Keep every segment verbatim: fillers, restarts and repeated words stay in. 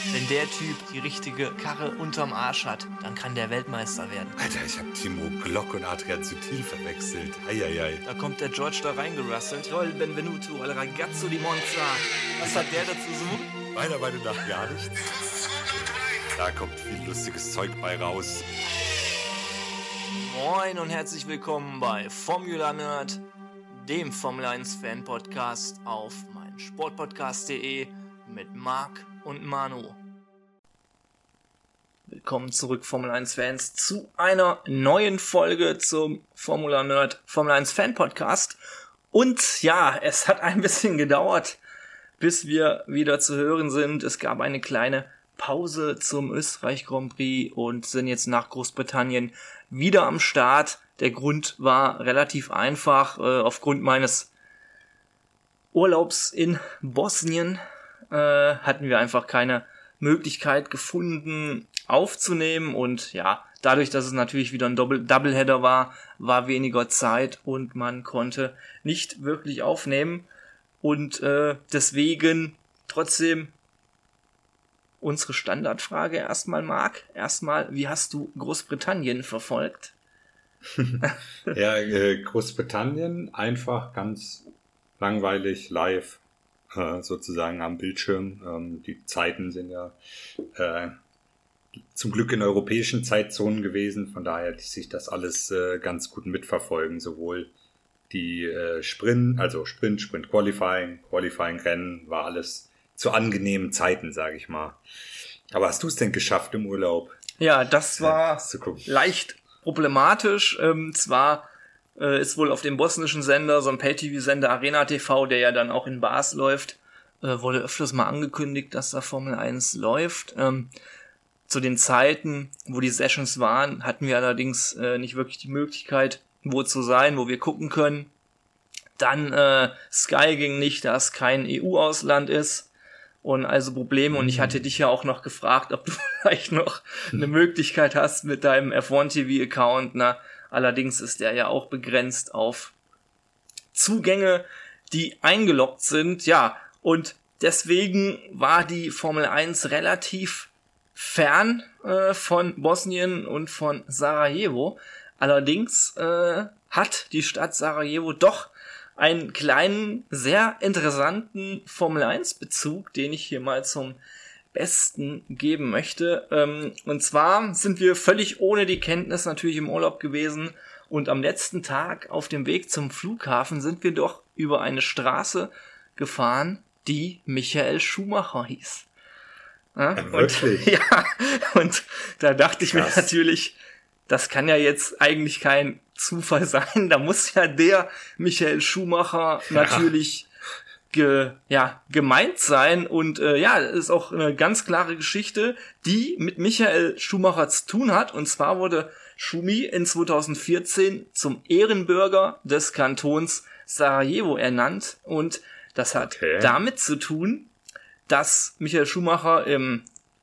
Wenn der Typ die richtige Karre unterm Arsch hat, dann kann der Weltmeister werden. Alter, ich hab Timo Glock und Adrian Sutil verwechselt. Eieiei. Da kommt der George da reingerasselt. Joel Benvenuto, al ragazzo di Monza. Was hat der dazu so? Meiner Meinung nach gar nichts. Da kommt viel lustiges Zeug bei raus. Moin und herzlich willkommen bei Formula Nerd, dem Formel eins Fan Podcast auf meinsportpodcast punkt de mit Marc und Manu. Willkommen zurück, Formel eins Fans, zu einer neuen Folge zum Formula Nerd Formel eins Fan Podcast. Und ja, es hat ein bisschen gedauert, bis wir wieder zu hören sind. Es gab eine kleine Pause zum Österreich Grand Prix und sind jetzt nach Großbritannien wieder am Start. Der Grund war relativ einfach. Äh, aufgrund meines Urlaubs in Bosnien äh, hatten wir einfach keine Möglichkeit gefunden aufzunehmen. Und ja, dadurch, dass es natürlich wieder ein Double Doubleheader war, war weniger Zeit und man konnte nicht wirklich aufnehmen. Und äh, deswegen trotzdem unsere Standardfrage erstmal, Marc. Erstmal, wie hast du Großbritannien verfolgt? Ja, äh, Großbritannien einfach ganz langweilig live äh, sozusagen am Bildschirm. Ähm, die Zeiten sind ja äh, zum Glück in europäischen Zeitzonen gewesen, von daher ließ sich das alles äh, ganz gut mitverfolgen, sowohl die äh, Sprint, also Sprint, Sprint Qualifying, Qualifying Rennen, war alles zu angenehmen Zeiten, sage ich mal. Aber hast du es denn geschafft im Urlaub? Ja, das war ja, leicht problematisch. Ähm, zwar äh, ist wohl auf dem bosnischen Sender, so ein Pay-T V-Sender Arena T V, der ja dann auch in Bars läuft, äh, wurde öfters mal angekündigt, dass da Formel eins läuft. Ähm, zu den Zeiten, wo die Sessions waren, hatten wir allerdings äh, nicht wirklich die Möglichkeit, wo zu sein, wo wir gucken können. Dann äh, Sky ging nicht, da es kein E U-Ausland ist. Und also Probleme. Und ich hatte dich ja auch noch gefragt, ob du vielleicht noch eine Möglichkeit hast mit deinem F eins T V-Account. Na, allerdings ist der ja auch begrenzt auf Zugänge, die eingeloggt sind. Ja, und deswegen war die Formel eins relativ fern äh, von Bosnien und von Sarajevo. Allerdings äh, hat die Stadt Sarajevo doch einen kleinen, sehr interessanten Formel eins Bezug, den ich hier mal zum Besten geben möchte. Ähm, und zwar sind wir völlig ohne die Kenntnis natürlich im Urlaub gewesen und am letzten Tag auf dem Weg zum Flughafen sind wir doch über eine Straße gefahren, die Michael Schumacher hieß. Ja, ja, wirklich? Und, ja, und da dachte ich Krass. mir natürlich, das kann ja jetzt eigentlich kein Zufall sein. Da muss ja der Michael Schumacher natürlich ge, ja, gemeint sein. Und äh, ja, das ist auch eine ganz klare Geschichte, die mit Michael Schumacher zu tun hat. Und zwar wurde Schumi in zweitausendvierzehn zum Ehrenbürger des Kantons Sarajevo ernannt. Und das hat okay. damit zu tun, dass Michael Schumacher im,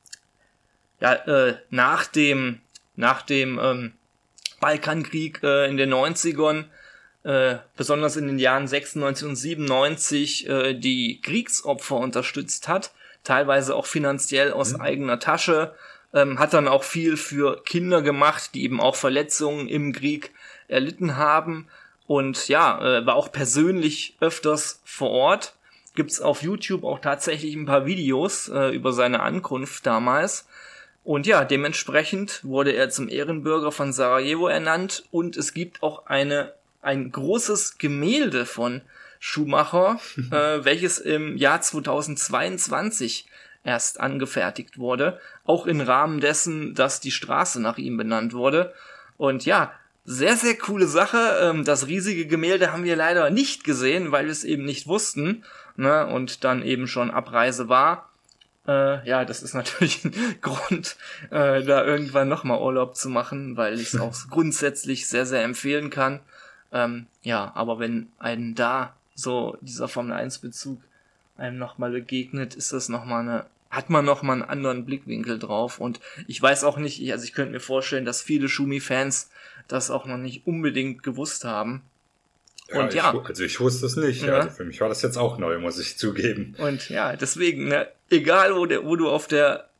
ja, äh, nach dem nach dem ähm, Balkankrieg äh, in den neunzigern, äh, besonders in den Jahren sechsundneunzig und siebenundneunzig, äh, die Kriegsopfer unterstützt hat, teilweise auch finanziell aus mhm. eigener Tasche, ähm, hat dann auch viel für Kinder gemacht, die eben auch Verletzungen im Krieg erlitten haben und ja, äh, war auch persönlich öfters vor Ort. Gibt's auf YouTube auch tatsächlich ein paar Videos äh, über seine Ankunft damals. Und ja, dementsprechend wurde er zum Ehrenbürger von Sarajevo ernannt und es gibt auch eine ein großes Gemälde von Schumacher, äh, welches im Jahr zweitausendzweiundzwanzig erst angefertigt wurde, auch im Rahmen dessen, dass die Straße nach ihm benannt wurde. Und ja, sehr, sehr coole Sache. Ähm, das riesige Gemälde haben wir leider nicht gesehen, weil wir es eben nicht wussten, ne, und dann eben schon Abreise war. Äh, ja, das ist natürlich ein Grund, äh, da irgendwann nochmal Urlaub zu machen, weil ich es auch grundsätzlich sehr, sehr empfehlen kann. Ähm, ja, aber wenn einem da so dieser Formel eins Bezug einem nochmal begegnet, ist das nochmal eine, hat man nochmal einen anderen Blickwinkel drauf. Und ich weiß auch nicht, also ich könnte mir vorstellen, dass viele Schumi-Fans das auch noch nicht unbedingt gewusst haben. Und ja, ja, ich, also ich wusste es nicht. Ja. Also für mich war das jetzt auch neu, muss ich zugeben. Und ja, deswegen, ne, egal wo, der, wo du auf der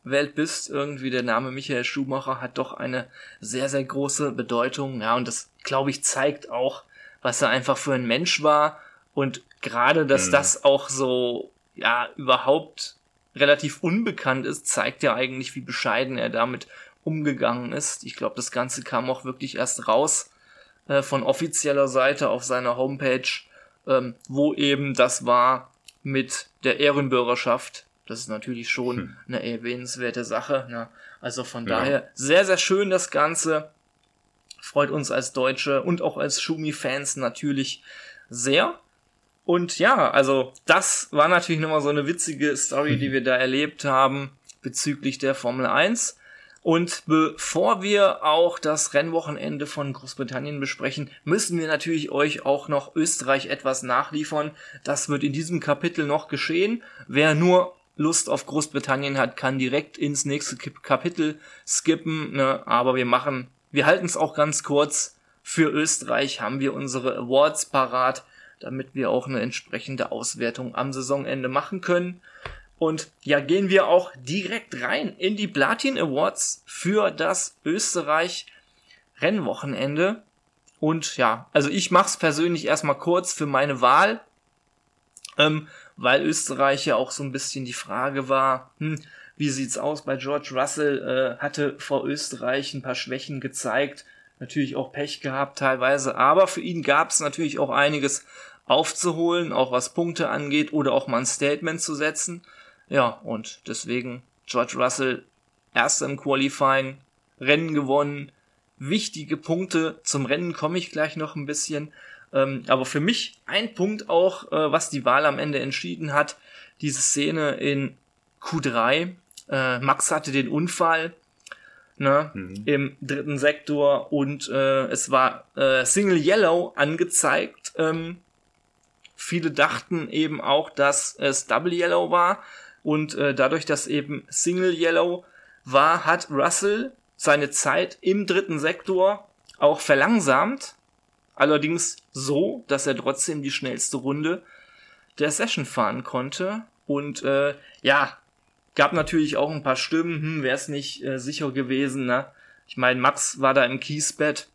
Rennwelt bist, irgendwie der Name Michael Schumacher hat doch eine sehr, sehr große Bedeutung. Ja, und das, glaube ich, zeigt auch, was er einfach für ein Mensch war. Und gerade, dass mhm. das auch so, ja, überhaupt relativ unbekannt ist, zeigt ja eigentlich, wie bescheiden er damit umgegangen ist. Ich glaube, das Ganze kam auch wirklich erst raus äh, von offizieller Seite auf seiner Homepage, ähm, wo eben das war mit der Ehrenbürgerschaft. Das ist natürlich schon hm. eine erwähnenswerte Sache. Ne? Also von ja. daher sehr, sehr schön das Ganze. Freut uns als Deutsche und auch als Schumi-Fans natürlich sehr. Und ja, also das war natürlich nochmal so eine witzige Story, die wir da erlebt haben bezüglich der Formel eins. Und bevor wir auch das Rennwochenende von Großbritannien besprechen, müssen wir natürlich euch auch noch Österreich etwas nachliefern. Das wird in diesem Kapitel noch geschehen. Wer nur Lust auf Großbritannien hat, kann direkt ins nächste Kapitel skippen. Ne? Aber wir machen, wir halten es auch ganz kurz. Für Österreich haben wir unsere Awards parat, damit wir auch eine entsprechende Auswertung am Saisonende machen können. Und ja, gehen wir auch direkt rein in die Platin Awards für das Österreich Rennwochenende. Und ja, also ich mache es persönlich erstmal kurz für meine Wahl, ähm, weil Österreich ja auch so ein bisschen die Frage war, hm, wie sieht's aus bei George Russell, äh, hatte vor Österreich ein paar Schwächen gezeigt, natürlich auch Pech gehabt teilweise, aber für ihn gab es natürlich auch einiges aufzuholen, auch was Punkte angeht oder auch mal ein Statement zu setzen. Ja, und deswegen George Russell erster im Qualifying, Rennen gewonnen, wichtige Punkte, zum Rennen komme ich gleich noch ein bisschen, ähm, aber für mich ein Punkt auch, äh, was die Wahl am Ende entschieden hat, diese Szene in Q drei, äh, Max hatte den Unfall, ne, mhm. im dritten Sektor und äh, es war äh, Single Yellow angezeigt, ähm, viele dachten eben auch, dass es Double Yellow war. Und äh, dadurch, dass eben Single Yellow war, hat Russell seine Zeit im dritten Sektor auch verlangsamt. Allerdings so, dass er trotzdem die schnellste Runde der Session fahren konnte. Und äh, ja, gab natürlich auch ein paar Stimmen, hm, wäre es nicht äh, sicher gewesen. Ne? Ich meine, Max war da im Kiesbett.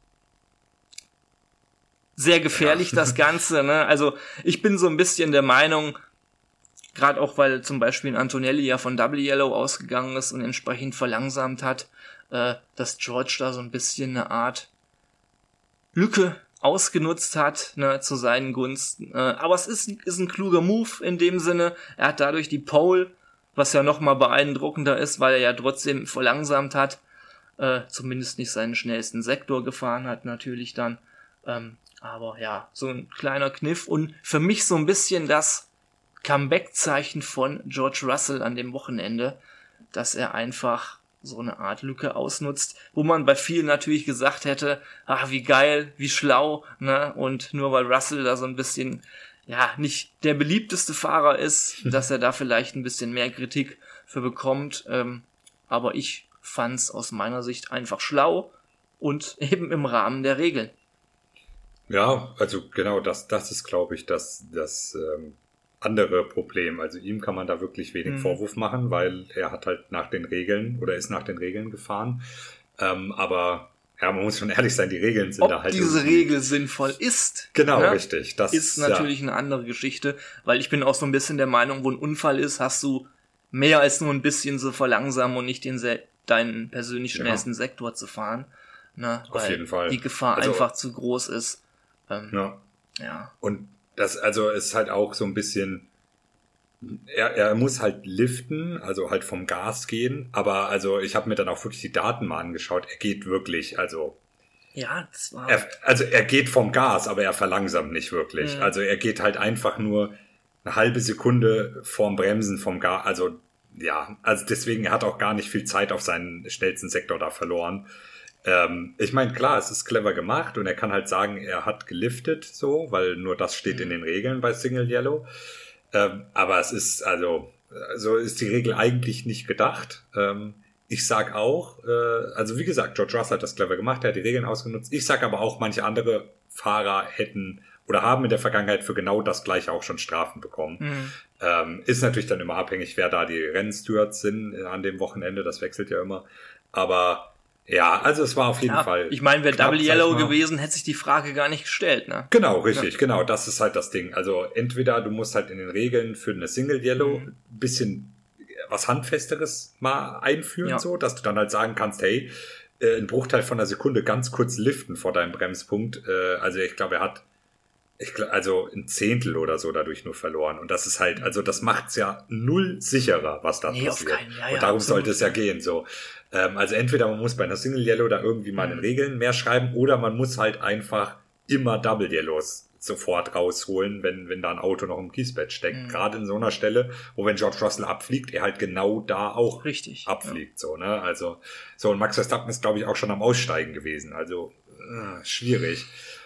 Sehr gefährlich, ja. Das Ganze. Ne? Also ich bin so ein bisschen der Meinung, gerade auch, weil zum Beispiel Antonelli ja von Double Yellow ausgegangen ist und entsprechend verlangsamt hat, äh, dass George da so ein bisschen eine Art Lücke ausgenutzt hat, ne, zu seinen Gunsten. Äh, aber es ist, ist ein kluger Move in dem Sinne. Er hat dadurch die Pole, was ja nochmal beeindruckender ist, weil er ja trotzdem verlangsamt hat, äh, zumindest nicht seinen schnellsten Sektor gefahren hat natürlich dann. Ähm, aber ja, so ein kleiner Kniff und für mich so ein bisschen das Comeback-Zeichen von George Russell an dem Wochenende, dass er einfach so eine Art Lücke ausnutzt, wo man bei vielen natürlich gesagt hätte, ach, wie geil, wie schlau, ne, und nur weil Russell da so ein bisschen, ja, nicht der beliebteste Fahrer ist, dass er da vielleicht ein bisschen mehr Kritik für bekommt, ähm, aber ich fand's aus meiner Sicht einfach schlau und eben im Rahmen der Regeln. Ja, also genau, das, das ist, glaube ich, das, das, ähm andere Problem. Also ihm kann man da wirklich wenig mhm. Vorwurf machen, weil er hat halt nach den Regeln oder ist nach den Regeln gefahren. Ähm, aber ja, man muss schon ehrlich sein, die Regeln sind Ob da halt. Ob diese Regel sinnvoll ist. Genau, ne? richtig. Das ist natürlich ja. eine andere Geschichte, weil ich bin auch so ein bisschen der Meinung, wo ein Unfall ist, hast du mehr als nur ein bisschen so verlangsamen und nicht den se- deinen persönlich schnellsten ja. Sektor zu fahren. Ne? Auf weil jeden Fall. Die Gefahr also, einfach zu groß ist. Ähm, ja. ja. Und das, also, ist halt auch so ein bisschen, er, er muss halt liften, also halt vom Gas gehen, aber also ich habe mir dann auch wirklich die Daten mal angeschaut, er geht wirklich, also ja, das war er, also er geht vom Gas, aber er verlangsamt nicht wirklich, mhm. also er geht halt einfach nur eine halbe Sekunde vorm Bremsen vom Gas, also ja, also deswegen, er hat auch gar nicht viel Zeit auf seinen schnellsten Sektor da verloren. Ähm, ich meine, klar, es ist clever gemacht und er kann halt sagen, er hat geliftet so, weil nur das steht mhm. in den Regeln bei Single Yellow. Ähm, aber es ist, also, so ist die Regel eigentlich nicht gedacht. Ähm, ich sag auch, äh, also wie gesagt, George Russell hat das clever gemacht, er hat die Regeln ausgenutzt. Ich sag aber auch, manche andere Fahrer hätten oder haben in der Vergangenheit für genau das gleiche auch schon Strafen bekommen. Mhm. Ähm, ist natürlich dann immer abhängig, wer da die Rennstewards sind an dem Wochenende, das wechselt ja immer. Aber ja, also es war auf jeden ja, Fall. Ich meine, wäre Double Yellow gewesen, hätte sich die Frage gar nicht gestellt, ne? Genau, richtig, ja. genau. Das ist halt das Ding. Also entweder du musst halt in den Regeln für eine Single Yellow ein mhm. bisschen was Handfesteres mal einführen, ja. so, dass du dann halt sagen kannst, hey, äh, ein Bruchteil von einer Sekunde ganz kurz liften vor deinem Bremspunkt. Äh, also ich glaube, er hat ich glaub, also ein Zehntel oder so dadurch nur verloren. Und das ist halt, also das macht's ja null sicherer, was da nee, passiert. Keinen, ja, und darum ja, sollte es ja gehen, so. Ähm, also entweder man muss bei einer Single Yellow da irgendwie mal in den Regeln mehr schreiben oder man muss halt einfach immer Double Yellows sofort rausholen, wenn wenn da ein Auto noch im Kiesbett steckt. Mhm. Gerade in so einer Stelle, wo wenn George Russell abfliegt, er halt genau da auch Richtig, abfliegt. Ja. So, ne? Also so, und Max Verstappen ist, glaube ich, auch schon am Aussteigen gewesen. Also äh, schwierig.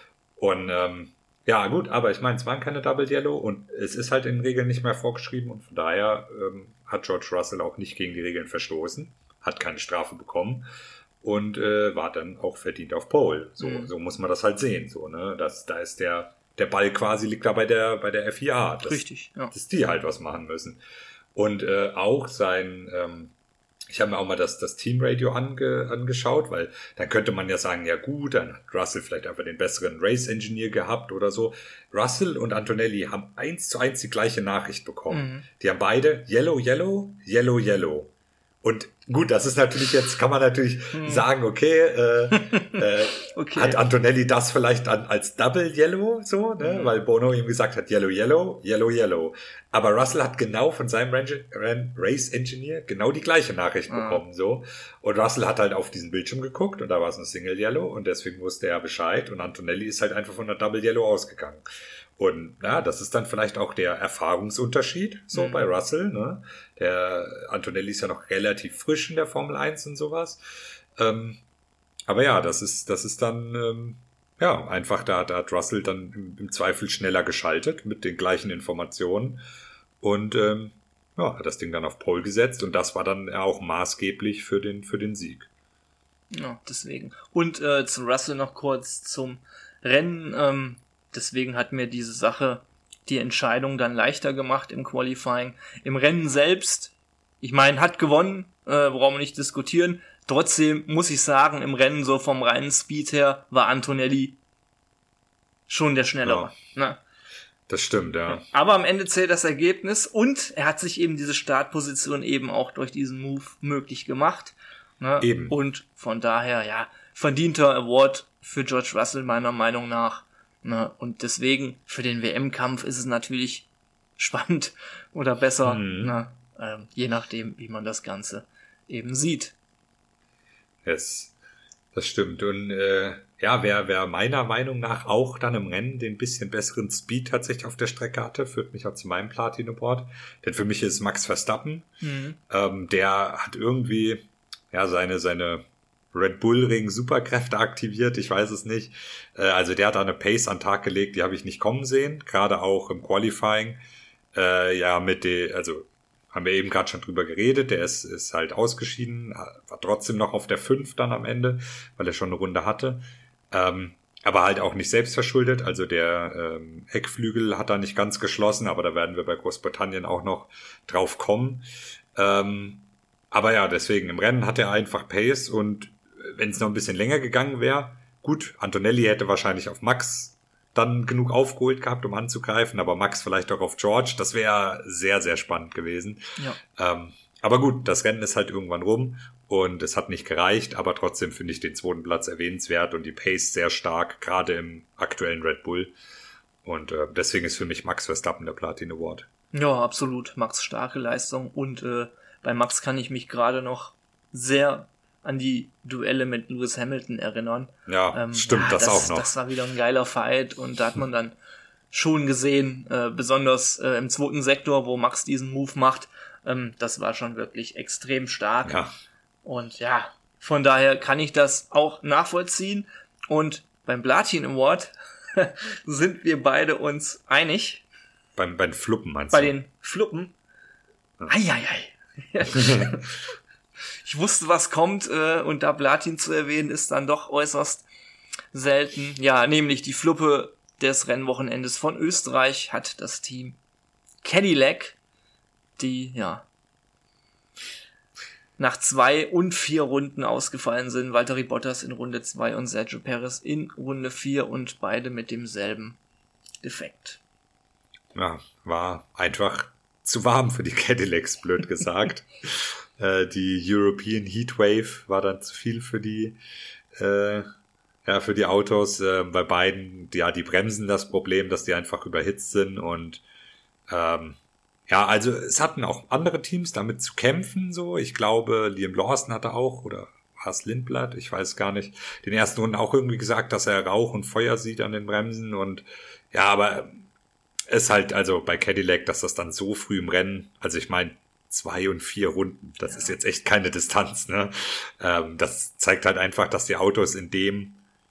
Und ähm, ja, gut, aber ich meine, es waren keine Double Yellow und es ist halt in den Regeln nicht mehr vorgeschrieben und von daher ähm, hat George Russell auch nicht gegen die Regeln verstoßen, hat keine Strafe bekommen und äh, war dann auch verdient auf Pole. So, mhm. so muss man das halt sehen. So, ne? Das, da ist der, der Ball quasi liegt da bei der, bei der F I A. Das, Richtig, ja. Dass die halt was machen müssen. Und äh, auch sein, ähm, ich habe mir auch mal das, das Teamradio ange, angeschaut, weil dann könnte man ja sagen, ja gut, dann hat Russell vielleicht einfach den besseren Race-Engineer gehabt oder so. Russell und Antonelli haben eins zu eins die gleiche Nachricht bekommen. Mhm. Die haben beide Yellow, Yellow, Yellow, Yellow. Und gut, das ist natürlich jetzt, kann man natürlich hm. sagen, okay, äh, äh, okay, hat Antonelli das vielleicht an, als Double Yellow, so, ne, hm. weil Bono ihm gesagt hat, Yellow, Yellow, Yellow, Yellow. Aber Russell hat genau von seinem Race Engineer genau die gleiche Nachricht ah. bekommen, so. Und Russell hat halt auf diesen Bildschirm geguckt und da war es eine Single Yellow und deswegen wusste er Bescheid und Antonelli ist halt einfach von der Double Yellow ausgegangen. Und ja, das ist dann vielleicht auch der Erfahrungsunterschied, so mhm. bei Russell, ne? Der Antonelli ist ja noch relativ frisch in der Formel eins und sowas. Ähm, aber ja, das ist, das ist dann, ähm, ja, einfach da, da hat Russell dann im, im Zweifel schneller geschaltet mit den gleichen Informationen und ähm, ja, hat das Ding dann auf Pole gesetzt und das war dann auch maßgeblich für den, für den Sieg. Ja, deswegen. Und äh, zu Russell noch kurz zum Rennen, ähm, deswegen hat mir diese Sache die Entscheidung dann leichter gemacht im Qualifying. Im Rennen selbst, ich meine, hat gewonnen, äh, brauchen wir nicht diskutieren. Trotzdem muss ich sagen, im Rennen so vom reinen Speed her war Antonelli schon der Schnellere. Ja, ne? Das stimmt, ja. Aber am Ende zählt das Ergebnis und er hat sich eben diese Startposition eben auch durch diesen Move möglich gemacht. Ne? Eben. Und von daher, ja, verdienter Award für George Russell meiner Meinung nach. Ne, und deswegen, für den W M-Kampf ist es natürlich spannend oder besser, mhm. ne, ähm, je nachdem, wie man das Ganze eben sieht. Yes, das stimmt. Und äh, ja, wer, wer meiner Meinung nach auch dann im Rennen den bisschen besseren Speed tatsächlich auf der Strecke hatte, führt mich auch zu meinem Platin-Award. Denn für mich ist Max Verstappen. Mhm. Ähm, der hat irgendwie ja seine seine Red Bull Ring Superkräfte aktiviert, ich weiß es nicht. Also der hat da eine Pace an den Tag gelegt, die habe ich nicht kommen sehen, gerade auch im Qualifying. Äh, ja, mit der, also haben wir eben gerade schon drüber geredet, der ist, ist halt ausgeschieden, war trotzdem noch auf der fünf dann am Ende, weil er schon eine Runde hatte. Ähm, aber halt auch nicht selbst verschuldet, also der ähm, Heckflügel hat da nicht ganz geschlossen, aber da werden wir bei Großbritannien auch noch drauf kommen. Ähm, aber ja, deswegen, im Rennen hat er einfach Pace und wenn es noch ein bisschen länger gegangen wäre, gut, Antonelli hätte wahrscheinlich auf Max dann genug aufgeholt gehabt, um anzugreifen, aber Max vielleicht auch auf George, das wäre sehr, sehr spannend gewesen. Ja. Ähm, aber gut, das Rennen ist halt irgendwann rum und es hat nicht gereicht, aber trotzdem finde ich den zweiten Platz erwähnenswert und die Pace sehr stark, gerade im aktuellen Red Bull. Und äh, deswegen ist für mich Max Verstappen der Platin Award. Ja, absolut. Max starke Leistung und äh, bei Max kann ich mich gerade noch sehr an die Duelle mit Lewis Hamilton erinnern. Ja, ähm, stimmt, ja, das, das auch noch. Das war wieder ein geiler Fight und da hat man dann schon gesehen, äh, besonders äh, im zweiten Sektor, wo Max diesen Move macht, ähm, das war schon wirklich extrem stark. Ja. Und ja, von daher kann ich das auch nachvollziehen und beim Platin Award sind wir beide uns einig. Beim, beim Fluppen meinst Bei du? Bei den Fluppen? Ja. Eieiei. Ich wusste, was kommt, äh, und da Platin zu erwähnen, ist dann doch äußerst selten. Ja, nämlich die Fluppe des Rennwochenendes von Österreich hat das Team Cadillac, die ja nach zwei und vier Runden ausgefallen sind. Valtteri Bottas in Runde zwei und Sergio Perez in Runde vier und beide mit demselben Defekt. Ja, war einfach zu warm für die Cadillacs, blöd gesagt. äh, die European Heatwave war dann zu viel für die äh, ja für die Autos. Äh, bei beiden, ja, die Bremsen das Problem, dass die einfach überhitzt sind und ähm, ja, also es hatten auch andere Teams damit zu kämpfen, so. Ich glaube, Liam Lawson hatte auch, oder war es Lindblad, ich weiß gar nicht, den ersten Runden auch irgendwie gesagt, dass er Rauch und Feuer sieht an den Bremsen und ja, aber es halt, also bei Cadillac, dass das dann so früh im Rennen, also ich meine, zwei und vier Runden, das ja. ist jetzt echt keine Distanz, ne? Ähm, das zeigt halt einfach, dass die Autos in dem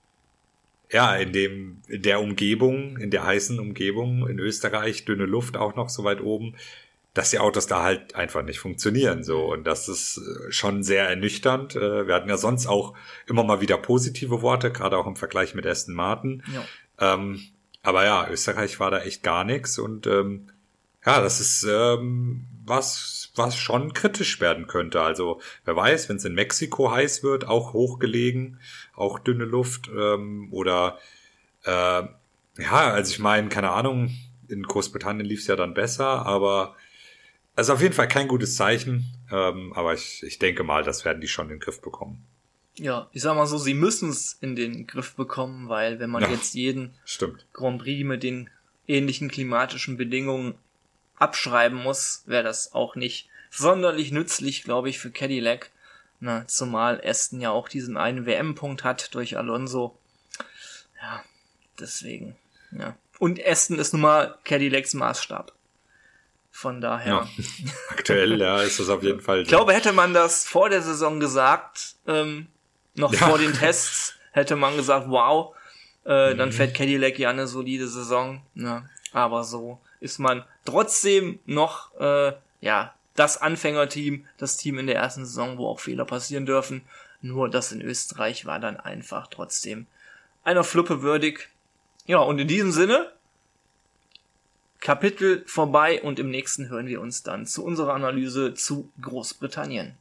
Ja, in dem, in der Umgebung, in der heißen Umgebung in Österreich, dünne Luft auch noch so weit oben, dass die Autos da halt einfach nicht funktionieren, so. Und das ist schon sehr ernüchternd. Wir hatten ja sonst auch immer mal wieder positive Worte, gerade auch im Vergleich mit Aston Martin. Ja. Ähm, aber ja, Österreich war da echt gar nichts und, ähm, ja, das ist, ähm, was, was schon kritisch werden könnte. Also, wer weiß, wenn es in Mexiko heiß wird, auch hochgelegen, auch dünne Luft, ähm, oder, äh, ja, also ich meine, keine Ahnung, in Großbritannien lief es ja dann besser, aber, also auf jeden Fall kein gutes Zeichen, ähm, aber ich, ich denke mal, das werden die schon in den Griff bekommen. Ja, ich sag mal so, sie müssen es in den Griff bekommen, weil wenn man ja, jetzt jeden stimmt. Grand Prix mit den ähnlichen klimatischen Bedingungen abschreiben muss, wäre das auch nicht sonderlich nützlich, glaube ich, für Cadillac. Na, zumal Aston ja auch diesen einen W M-Punkt hat durch Alonso. Ja, deswegen, ja. Und Aston ist nun mal Cadillacs Maßstab. Von daher. Ja, aktuell, ja, ist das auf jeden Fall. Ich glaube, hätte man das vor der Saison gesagt, ähm, noch ja. vor den Tests, hätte man gesagt, wow, äh, mhm. dann fährt Cadillac ja eine solide Saison. Ja, aber so ist man trotzdem noch, äh, ja, das Anfängerteam, das Team in der ersten Saison, wo auch Fehler passieren dürfen. Nur das in Österreich war dann einfach trotzdem einer Fluppe würdig. Ja, und in diesem Sinne, Kapitel vorbei und im nächsten hören wir uns dann zu unserer Analyse zu Großbritannien.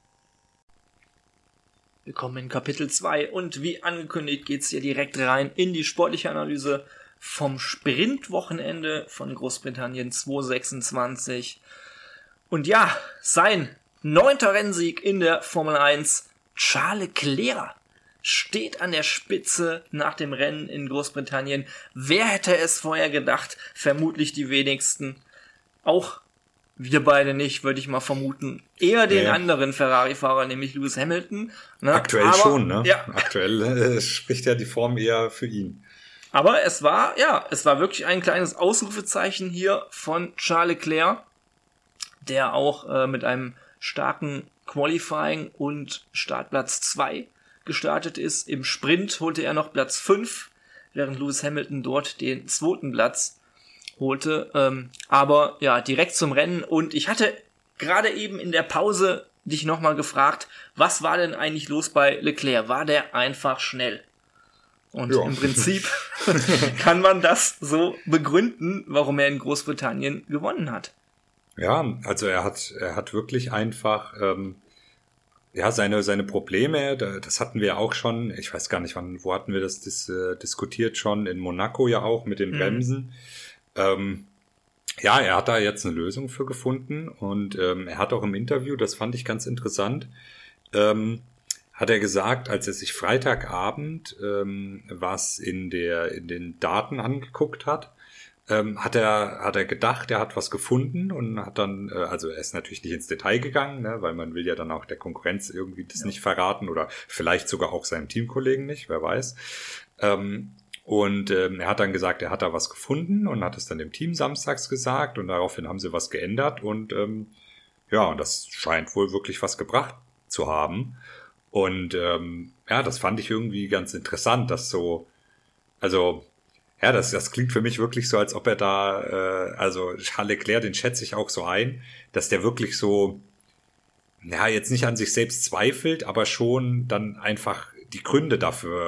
Wir kommen in Kapitel zwei und wie angekündigt geht's hier direkt rein in die sportliche Analyse vom Sprintwochenende von Großbritannien zweitausendsechsundzwanzig. Und ja, sein neunter Rennsieg in der Formel eins, Charles Leclerc steht an der Spitze nach dem Rennen in Großbritannien. Wer hätte es vorher gedacht? Vermutlich die wenigsten. Auch wir beide nicht, würde ich mal vermuten. Eher den ja. anderen Ferrari-Fahrer, nämlich Lewis Hamilton. Ne? Aktuell Aber, schon, ne? Ja. Aktuell äh, spricht ja die Form eher für ihn. Aber es war, ja, es war wirklich ein kleines Ausrufezeichen hier von Charles Leclerc, der auch äh, mit einem starken Qualifying und Startplatz zwei gestartet ist. Im Sprint holte er noch Platz fünf, während Lewis Hamilton dort den zweiten Platz holte. Ähm, aber ja, direkt zum Rennen. Und ich hatte gerade eben in der Pause dich nochmal gefragt, was war denn eigentlich los bei Leclerc? War der einfach schnell? Und ja. im Prinzip kann man das so begründen, warum er in Großbritannien gewonnen hat. Ja, also er hat er hat wirklich einfach ähm, ja seine seine Probleme. Das hatten wir auch schon. Ich weiß gar nicht, wann wo hatten wir das, das äh, diskutiert schon in Monaco ja auch mit den Bremsen. Mhm. Ähm, ja, er hat da jetzt eine Lösung für gefunden und ähm, er hat auch im Interview, das fand ich ganz interessant, ähm, hat er gesagt, als er sich Freitagabend ähm, was in der in den Daten angeguckt hat, ähm, hat er hat er gedacht, er hat was gefunden und hat dann, äh, also er ist natürlich nicht ins Detail gegangen, ne, weil man will ja dann auch der Konkurrenz irgendwie das ja. nicht verraten oder vielleicht sogar auch seinem Teamkollegen nicht, wer weiß. Ähm, und ähm, er hat dann gesagt, er hat da was gefunden und hat es dann dem Team samstags gesagt und daraufhin haben sie was geändert und ähm, ja, und das scheint wohl wirklich was gebracht zu haben. Und ähm, ja, das fand ich irgendwie ganz interessant, dass so, also ja, das, das klingt für mich wirklich so, als ob er da, äh, also Charles Leclerc, den schätze ich auch so ein, dass der wirklich so, ja, jetzt nicht an sich selbst zweifelt, aber schon dann einfach die Gründe dafür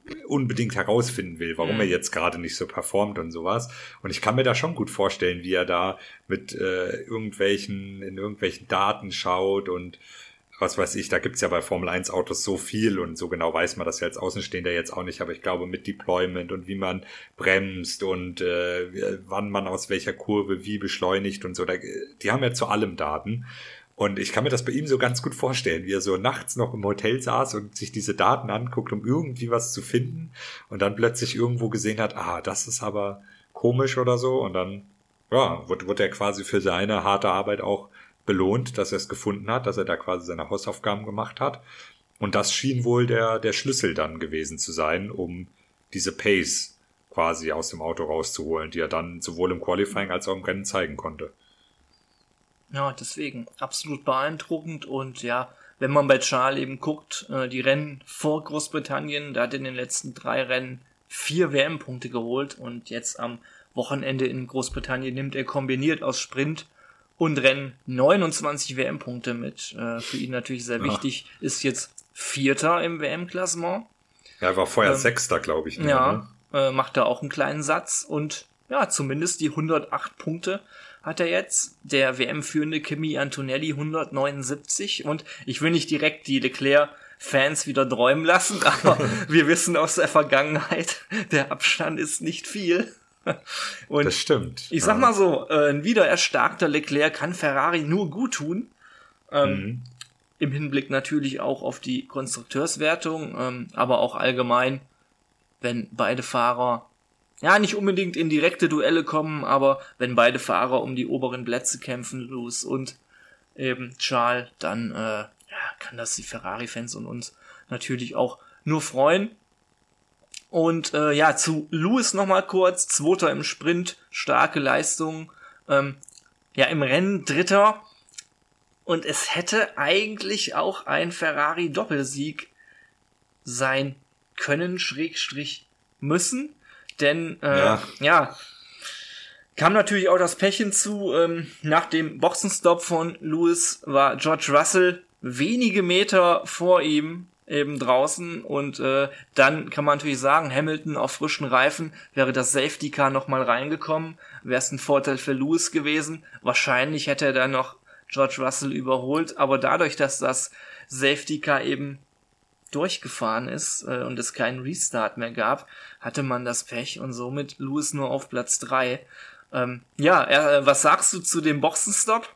unbedingt herausfinden will, warum mhm. er jetzt gerade nicht so performt und sowas. Und ich kann mir da schon gut vorstellen, wie er da mit äh, irgendwelchen, in irgendwelchen Daten schaut und was weiß ich, da gibt's ja bei Formel eins Autos so viel und so genau weiß man das ja als Außenstehender jetzt auch nicht, aber ich glaube mit Deployment und wie man bremst und äh, wann man aus welcher Kurve wie beschleunigt und so, da, die haben ja zu allem Daten und ich kann mir das bei ihm so ganz gut vorstellen, wie er so nachts noch im Hotel saß und sich diese Daten anguckt, um irgendwie was zu finden und dann plötzlich irgendwo gesehen hat, ah, das ist aber komisch oder so und dann, ja, wird, wird er quasi für seine harte Arbeit auch belohnt, dass er es gefunden hat, dass er da quasi seine Hausaufgaben gemacht hat. Und das schien wohl der, der Schlüssel dann gewesen zu sein, um diese Pace quasi aus dem Auto rauszuholen, die er dann sowohl im Qualifying als auch im Rennen zeigen konnte. Ja, deswegen absolut beeindruckend und ja, wenn man bei Charles eben guckt, die Rennen vor Großbritannien, da hat er in den letzten drei Rennen vier W M-Punkte geholt und jetzt am Wochenende in Großbritannien nimmt er kombiniert aus Sprint und Rennen neunundzwanzig W M-Punkte mit. Äh, für ihn natürlich sehr wichtig. Ja. Ist jetzt Vierter im W M-Klassement. Ja, er war vorher ähm, Sechster, glaube ich. Nur, ja, ne? äh, macht da auch einen kleinen Satz. Und ja, zumindest die hundertacht Punkte hat er jetzt. Der W M-führende Kimi Antonelli hundertneunundsiebzig. Und ich will nicht direkt die Leclerc-Fans wieder träumen lassen, aber wir wissen aus der Vergangenheit, der Abstand ist nicht viel. Und das stimmt. Ich sag mal so, äh, ein wieder erstarkter Leclerc kann Ferrari nur gut tun. Ähm, mhm. Im Hinblick natürlich auch auf die Konstrukteurswertung, ähm, aber auch allgemein, wenn beide Fahrer, ja, nicht unbedingt in direkte Duelle kommen, aber wenn beide Fahrer um die oberen Plätze kämpfen, Lewis und eben Charles, dann äh, ja, kann das die Ferrari-Fans und uns natürlich auch nur freuen. Und äh, ja, zu Lewis nochmal kurz, Zweiter im Sprint, starke Leistung, ähm, ja im Rennen Dritter und es hätte eigentlich auch ein Ferrari-Doppelsieg sein können, Schrägstrich müssen, denn äh, ja. ja, kam natürlich auch das Pech hinzu, ähm, nach dem Boxenstopp von Lewis war George Russell wenige Meter vor ihm eben draußen und äh, dann kann man natürlich sagen, Hamilton auf frischen Reifen wäre das Safety Car nochmal reingekommen, wäre es ein Vorteil für Lewis gewesen, wahrscheinlich hätte er dann noch George Russell überholt, aber dadurch, dass das Safety Car eben durchgefahren ist äh, und es keinen Restart mehr gab, hatte man das Pech und somit Lewis nur auf Platz drei. Ähm, ja, äh, was sagst du zu dem Boxenstopp?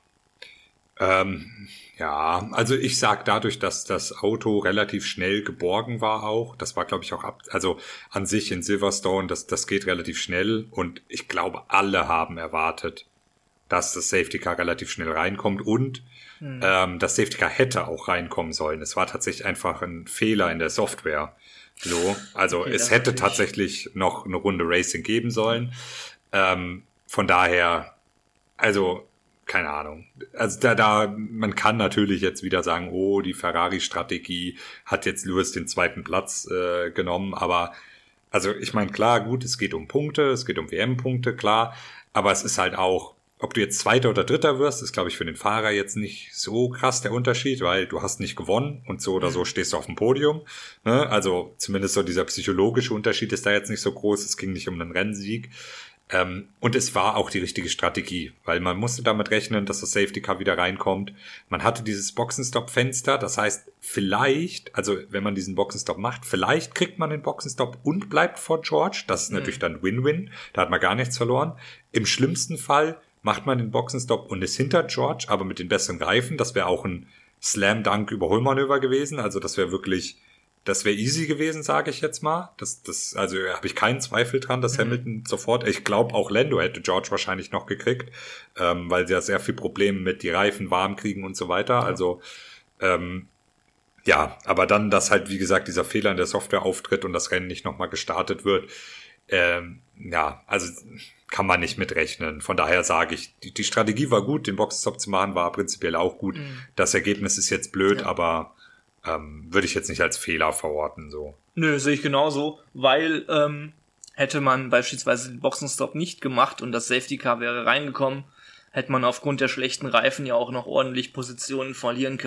Ähm, ja, also ich sag dadurch, dass das Auto relativ schnell geborgen war auch, das war glaube ich auch ab, also an sich in Silverstone, das, das geht relativ schnell und ich glaube alle haben erwartet, dass das Safety Car relativ schnell reinkommt und hm. ähm, das Safety Car hätte auch reinkommen sollen. Es war tatsächlich einfach ein Fehler in der Software. So, also okay, es hätte tatsächlich noch eine Runde Racing geben sollen. Ähm, von daher, also keine Ahnung. Also da, da, man kann natürlich jetzt wieder sagen, oh, die Ferrari-Strategie hat jetzt Lewis den zweiten Platz äh, genommen, aber also ich meine, klar, gut, es geht um Punkte, es geht um W M-Punkte, klar, aber es ist halt auch, ob du jetzt Zweiter oder Dritter wirst, ist, glaube ich, für den Fahrer jetzt nicht so krass der Unterschied, weil du hast nicht gewonnen und so oder so stehst du auf dem Podium. Ne? Also zumindest so dieser psychologische Unterschied ist da jetzt nicht so groß, es ging nicht um einen Rennsieg. Ähm, und es war auch die richtige Strategie, weil man musste damit rechnen, dass das Safety Car wieder reinkommt. Man hatte dieses Boxenstopp-Fenster, das heißt, vielleicht, also wenn man diesen Boxenstopp macht, vielleicht kriegt man den Boxenstopp und bleibt vor George. Das ist mhm. natürlich dann Win-Win, da hat man gar nichts verloren. Im schlimmsten Fall macht man den Boxenstopp und ist hinter George, aber mit den besseren Reifen. Das wäre auch ein Slam-Dunk-Überholmanöver gewesen, also das wäre wirklich... Das wäre easy gewesen, sage ich jetzt mal. Das, das, also habe ich keinen Zweifel dran, dass mhm. Hamilton sofort, ich glaube auch Lando hätte George wahrscheinlich noch gekriegt, ähm, weil sie ja sehr viel Probleme mit die Reifen warm kriegen und so weiter. Ja. Also ähm, ja, aber dann, dass halt, wie gesagt, dieser Fehler in der Software auftritt und das Rennen nicht nochmal gestartet wird, ähm, ja, also kann man nicht mitrechnen. Von daher sage ich, die, die Strategie war gut, den Boxenstopp zu machen, war prinzipiell auch gut. Mhm. Das Ergebnis ist jetzt blöd, ja. aber Ähm, würde ich jetzt nicht als Fehler verorten, so. Nö, sehe ich genauso, weil ähm, hätte man beispielsweise den Boxenstopp nicht gemacht und das Safety Car wäre reingekommen, hätte man aufgrund der schlechten Reifen ja auch noch ordentlich Positionen verlieren können.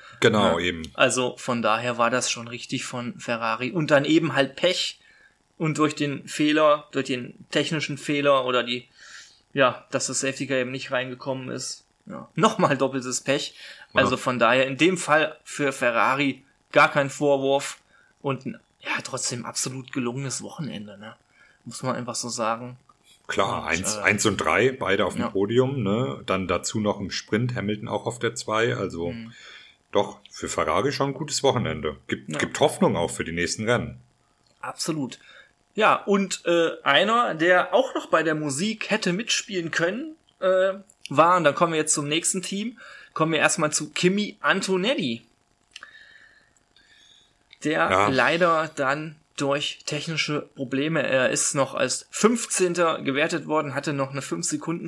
Genau, ja. eben. Also von daher war das schon richtig von Ferrari. Und dann eben halt Pech und durch den Fehler, durch den technischen Fehler oder die, ja, dass das Safety Car eben nicht reingekommen ist. Ja, nochmal doppeltes Pech. Also von daher in dem Fall für Ferrari gar kein Vorwurf und ein, ja, trotzdem absolut gelungenes Wochenende, ne? Muss man einfach so sagen. Klar, und, eins, äh, eins und drei, beide auf dem ja. Podium, ne? Dann dazu noch im Sprint, Hamilton auch auf der zwei, also Mhm. doch, für Ferrari schon ein gutes Wochenende. Gibt, Ja. gibt Hoffnung auch für die nächsten Rennen. Absolut. Ja, und äh, einer, der auch noch bei der Musik hätte mitspielen können, äh, war, und dann kommen wir jetzt zum nächsten Team, kommen wir erstmal zu Kimi Antonelli, der Ja. leider dann durch technische Probleme, er ist noch als fünfzehnter gewertet worden, hatte noch eine fünf Sekunden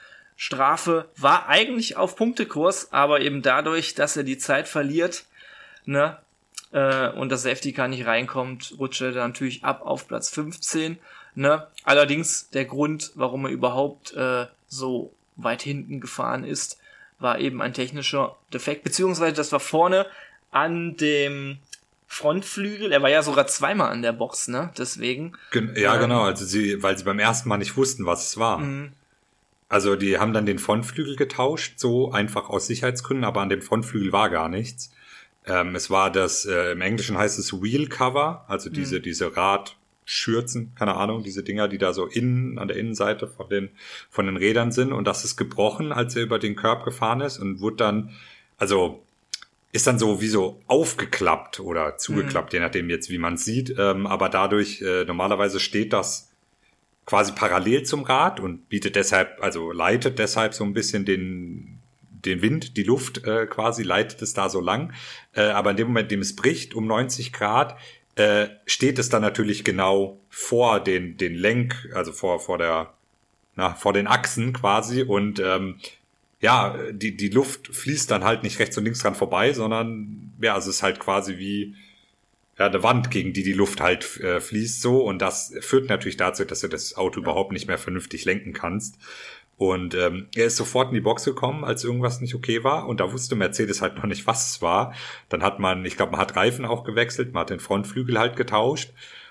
Strafe, war eigentlich auf Punktekurs, aber eben dadurch, dass er die Zeit verliert, ne, äh, und das Safety Car nicht reinkommt, rutscht er dann natürlich ab auf Platz fünfzehn, ne. Allerdings der Grund, warum er überhaupt äh, so weit hinten gefahren ist, war eben ein technischer Defekt, beziehungsweise das war vorne an dem Frontflügel, er war ja sogar zweimal an der Box, ne, deswegen. Gen- ja, Ähm, genau, also sie, weil sie beim ersten Mal nicht wussten, was es war. Mhm. Also die haben dann den Frontflügel getauscht, so einfach aus Sicherheitsgründen, aber an dem Frontflügel war gar nichts. Ähm, es war das, äh, im Englischen heißt es Wheel Cover, also diese, Mhm. diese Radschürzen, keine Ahnung, diese Dinger, die da so innen, an der Innenseite von den, von den Rädern sind, und das ist gebrochen, als er über den Curb gefahren ist, und wurde dann, also, ist dann so wie so aufgeklappt oder zugeklappt, je nachdem jetzt, wie man es sieht, ähm, aber dadurch, äh, normalerweise steht das quasi parallel zum Rad und bietet deshalb, also leitet deshalb so ein bisschen den, den Wind, die Luft äh, quasi, leitet es da so lang. Äh, aber in dem Moment, in dem es bricht, um neunzig Grad, äh, steht es dann natürlich genau vor den, den Lenk, also vor, vor der, na, vor den Achsen quasi, und ähm, ja, die, die Luft fließt dann halt nicht rechts und links dran vorbei, sondern, ja, also es ist halt quasi wie, ja, eine Wand, gegen die die Luft halt äh, fließt so, und das führt natürlich dazu, dass du das Auto überhaupt nicht mehr vernünftig lenken kannst. Und ähm, er ist sofort in die Box gekommen, als irgendwas nicht okay war, und da wusste Mercedes halt noch nicht, was es war. Dann hat man, ich glaube, man hat Reifen auch gewechselt, man hat den Frontflügel halt getauscht,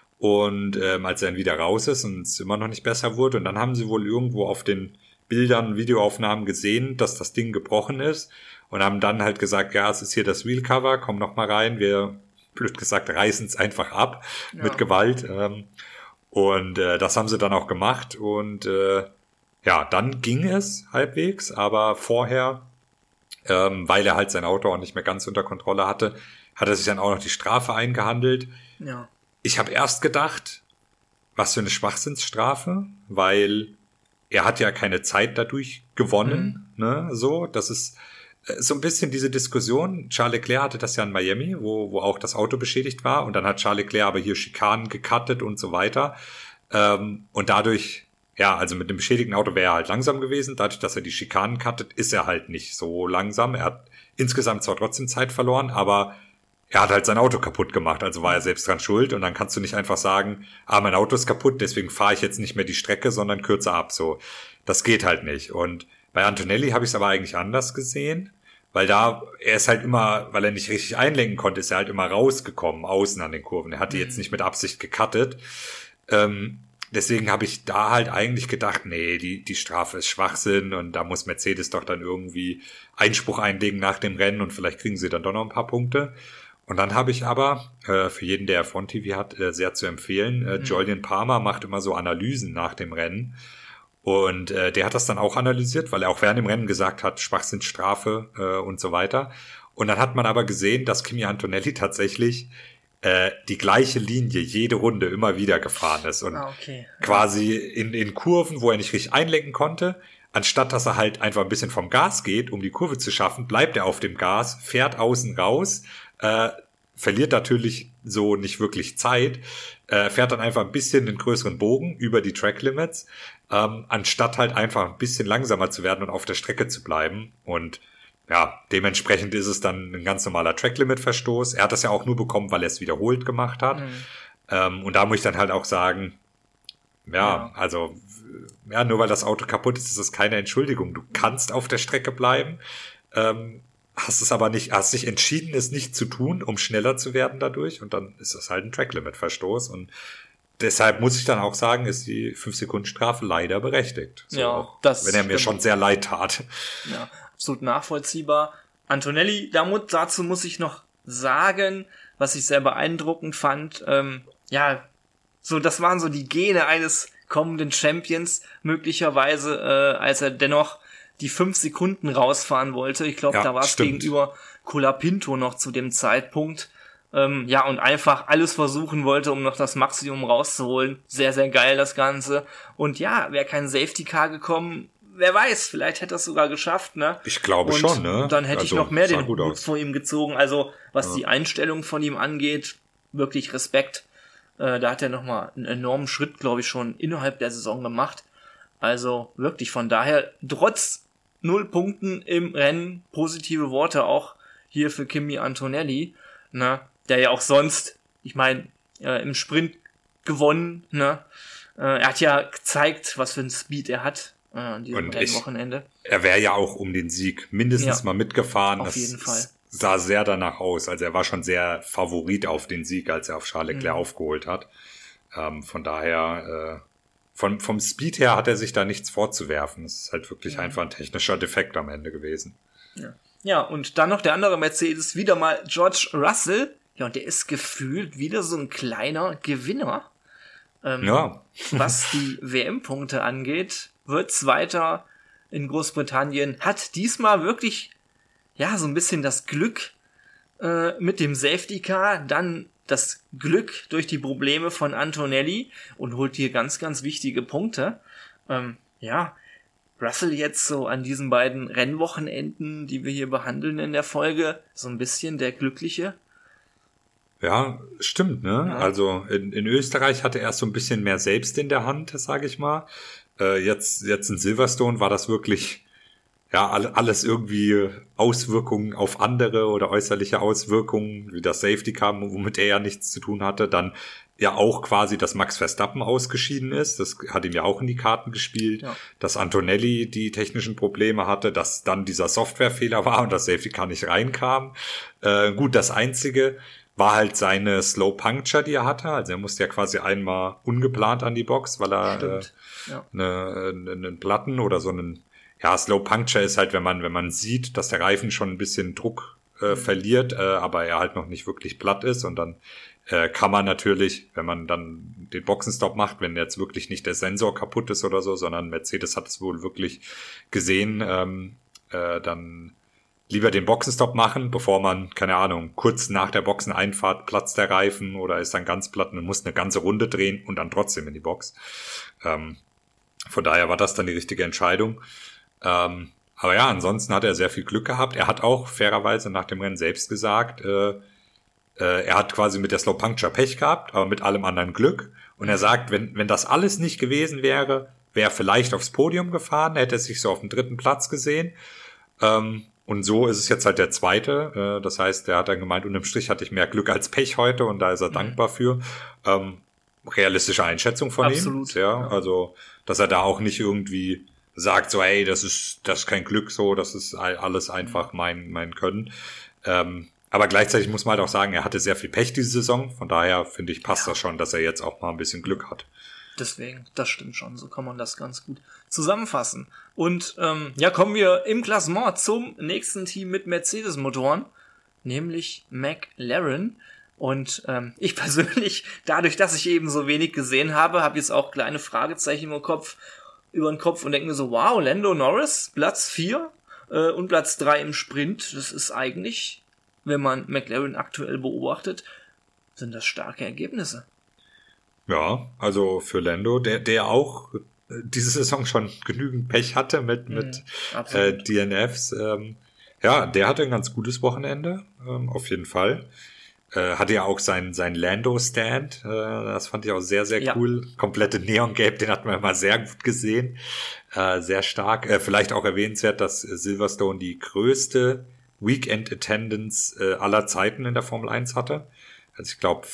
und ähm, als er dann wieder raus ist und es immer noch nicht besser wurde, und dann haben sie wohl irgendwo auf den Bildern, Videoaufnahmen gesehen, dass das Ding gebrochen ist, und haben dann halt gesagt, ja, es ist hier das Wheelcover, komm noch mal rein, wir, blöd gesagt, reißen es einfach ab, Ja. mit Gewalt. Ähm, und äh, das haben sie dann auch gemacht, und äh, ja, dann ging es halbwegs, aber vorher, ähm, weil er halt sein Auto auch nicht mehr ganz unter Kontrolle hatte, hat er sich dann auch noch die Strafe eingehandelt. Ja. Ich habe erst gedacht, was für eine Schwachsinnsstrafe, weil er hat ja keine Zeit dadurch gewonnen, mhm. ne, so, das ist äh, so ein bisschen diese Diskussion. Charles Leclerc hatte das ja in Miami, wo, wo auch das Auto beschädigt war, und dann hat Charles Leclerc aber hier Schikanen gecuttet und so weiter, ähm, und dadurch, ja, also mit dem beschädigten Auto wäre er halt langsam gewesen, dadurch, dass er die Schikanen cuttet, ist er halt nicht so langsam, er hat insgesamt zwar trotzdem Zeit verloren, aber er hat halt sein Auto kaputt gemacht, also war er selbst dran schuld, und dann kannst du nicht einfach sagen, ah, mein Auto ist kaputt, deswegen fahre ich jetzt nicht mehr die Strecke, sondern kürzer ab, so. Das geht halt nicht. Und bei Antonelli habe ich es aber eigentlich anders gesehen, weil da, er ist halt immer, weil er nicht richtig einlenken konnte, ist er halt immer rausgekommen, außen an den Kurven. Er hatte mhm. jetzt nicht mit Absicht gecuttet. Ähm, deswegen habe ich da halt eigentlich gedacht, nee, die, die Strafe ist Schwachsinn, und da muss Mercedes doch dann irgendwie Einspruch einlegen nach dem Rennen, und vielleicht kriegen sie dann doch noch ein paar Punkte. Und dann habe ich aber, äh, für jeden, der Front T V hat, äh, sehr zu empfehlen, äh, mhm. Jolyon Palmer macht immer so Analysen nach dem Rennen. Und äh, der hat das dann auch analysiert, weil er auch während dem Rennen gesagt hat, Schwachsinnsstrafe äh, und so weiter. Und dann hat man aber gesehen, dass Kimi Antonelli tatsächlich äh, die gleiche Linie jede Runde immer wieder gefahren ist. Und ah, okay. quasi in, in Kurven, wo er nicht richtig einlenken konnte, anstatt dass er halt einfach ein bisschen vom Gas geht, um die Kurve zu schaffen, bleibt er auf dem Gas, fährt außen raus, äh, verliert natürlich so nicht wirklich Zeit, äh, fährt dann einfach ein bisschen den größeren Bogen über die Track Limits, ähm, anstatt halt einfach ein bisschen langsamer zu werden und auf der Strecke zu bleiben. Und ja, dementsprechend ist es dann ein ganz normaler Track Limit Verstoß. Er hat das ja auch nur bekommen, weil er es wiederholt gemacht hat. Mhm. Ähm, und da muss ich dann halt auch sagen, ja, ja, also ja, nur weil das Auto kaputt ist, ist das keine Entschuldigung. Du kannst auf der Strecke bleiben. Ähm, hast es aber nicht, hast dich entschieden, es nicht zu tun, um schneller zu werden dadurch. Und dann ist das halt ein Track-Limit-Verstoß. Und deshalb muss ich dann auch sagen, ist die fünf Sekunden Strafe leider berechtigt. So, ja, das wenn er mir schon sehr leid tat. Ja, absolut nachvollziehbar. Antonelli, dazu muss ich noch sagen, was ich sehr beeindruckend fand, ähm, ja, so, das waren so die Gene eines kommenden Champions, möglicherweise, äh, als er dennoch die fünf Sekunden rausfahren wollte. Ich glaube, ja, da war es gegenüber Colapinto noch zu dem Zeitpunkt. Ähm, ja, und einfach alles versuchen wollte, um noch das Maximum rauszuholen. Sehr, sehr geil, das Ganze. Und ja, wäre kein Safety Car gekommen, wer weiß, vielleicht hätte er es sogar geschafft, ne? Ich glaube und schon, ne? Dann hätte also, ich noch mehr den Hut von ihm gezogen. Also, was ja. die Einstellung von ihm angeht, wirklich Respekt. Äh, da hat er nochmal einen enormen Schritt, glaube ich, schon innerhalb der Saison gemacht. Also, wirklich, von daher, trotz null Punkten im Rennen, positive Worte auch hier für Kimi Antonelli, ne? Der ja auch sonst, ich meine, äh, im Sprint gewonnen, ne? Äh, er hat ja gezeigt, was für ein Speed er hat. An diesem und ich, Wochenende. Er wäre ja auch um den Sieg mindestens ja, mal mitgefahren. Auf das jeden Fall. Sah sehr danach aus. Also er war schon sehr Favorit auf den Sieg, als er auf Charles Leclerc mhm. aufgeholt hat. Ähm, von daher, äh, von, vom Speed her hat er sich da nichts vorzuwerfen. Es ist halt wirklich mhm. einfach ein technischer Defekt am Ende gewesen. Ja. ja, und dann noch der andere Mercedes, wieder mal George Russell. Ja, und der ist gefühlt wieder so ein kleiner Gewinner. Ähm, ja. Was die W M-Punkte angeht, wird Zweiter in Großbritannien, hat diesmal wirklich, ja, so ein bisschen das Glück äh, mit dem Safety Car, dann das Glück durch die Probleme von Antonelli und holt hier ganz, ganz wichtige Punkte. Ähm, ja, Russell jetzt so an diesen beiden Rennwochenenden, die wir hier behandeln in der Folge, so ein bisschen der Glückliche. Ja, stimmt, ne? Ja. Also in, in Österreich hatte er so ein bisschen mehr selbst in der Hand, sage ich mal. Äh, jetzt, jetzt in Silverstone war das wirklich, ja, alles irgendwie Auswirkungen auf andere oder äußerliche Auswirkungen, wie das Safety Car, womit er ja nichts zu tun hatte. Dann ja auch quasi, dass Max Verstappen ausgeschieden ist. Das hat ihm ja auch in die Karten gespielt. Ja. Dass Antonelli die technischen Probleme hatte, dass dann dieser Softwarefehler war und das Safety Car nicht reinkam. Äh, gut, das Einzige war halt seine Slow Puncture, die er hatte. Also er musste ja quasi einmal ungeplant an die Box, weil er äh, ja. eine, einen Platten oder so einen, ja, Slow Puncture ist halt, wenn man wenn man sieht, dass der Reifen schon ein bisschen Druck äh, mhm. verliert, äh, aber er halt noch nicht wirklich platt ist. Und dann äh, kann man natürlich, wenn man dann den Boxenstopp macht, wenn jetzt wirklich nicht der Sensor kaputt ist oder so, sondern Mercedes hat es wohl wirklich gesehen, ähm, äh, dann lieber den Boxenstopp machen, bevor man, keine Ahnung, kurz nach der Boxeneinfahrt platzt der Reifen oder ist dann ganz platt und muss eine ganze Runde drehen und dann trotzdem in die Box. Ähm, von daher war das dann die richtige Entscheidung. Ähm, aber ja, ansonsten hat er sehr viel Glück gehabt. Er hat auch fairerweise nach dem Rennen selbst gesagt, äh, äh, er hat quasi mit der Slow Puncture Pech gehabt, aber mit allem anderen Glück. Und er sagt, wenn wenn das alles nicht gewesen wäre, wäre er vielleicht aufs Podium gefahren, hätte er sich so auf dem dritten Platz gesehen. Ähm, Und so ist es jetzt halt der zweite. Das heißt, der hat dann gemeint, unterm Strich hatte ich mehr Glück als Pech heute und da ist er mhm. dankbar für. Ähm, realistische Einschätzung von Absolut, ihm. Ja, ja. Also, dass er da auch nicht irgendwie sagt, so, hey, das ist, das ist kein Glück so, das ist alles einfach mein, mein Können. Ähm, aber gleichzeitig muss man halt auch sagen, er hatte sehr viel Pech diese Saison. Von daher, finde ich, passt ja. das schon, dass er jetzt auch mal ein bisschen Glück hat. Deswegen, das stimmt schon, so kann man das ganz gut zusammenfassen. Und ähm, ja, kommen wir im Klassement zum nächsten Team mit Mercedes-Motoren, nämlich McLaren. Und ähm, ich persönlich, dadurch, dass ich eben so wenig gesehen habe, habe jetzt auch kleine Fragezeichen im Kopf, über den Kopf und denke mir so, wow, Lando Norris, Platz vier äh, und Platz drei im Sprint. Das ist eigentlich, wenn man McLaren aktuell beobachtet, sind das starke Ergebnisse. Ja, also für Lando, der der auch diese Saison schon genügend Pech hatte mit mit mm, äh, D N Fs. Ähm, ja, der hatte ein ganz gutes Wochenende, ähm, auf jeden Fall. Äh, hatte ja auch sein sein Lando-Stand, äh, das fand ich auch sehr, sehr ja. cool. Komplette Neongelb, den hat man immer sehr gut gesehen, äh, sehr stark. Äh, vielleicht auch erwähnenswert, dass Silverstone die größte Weekend-Attendance äh, aller Zeiten in der Formel eins hatte. Also ich glaube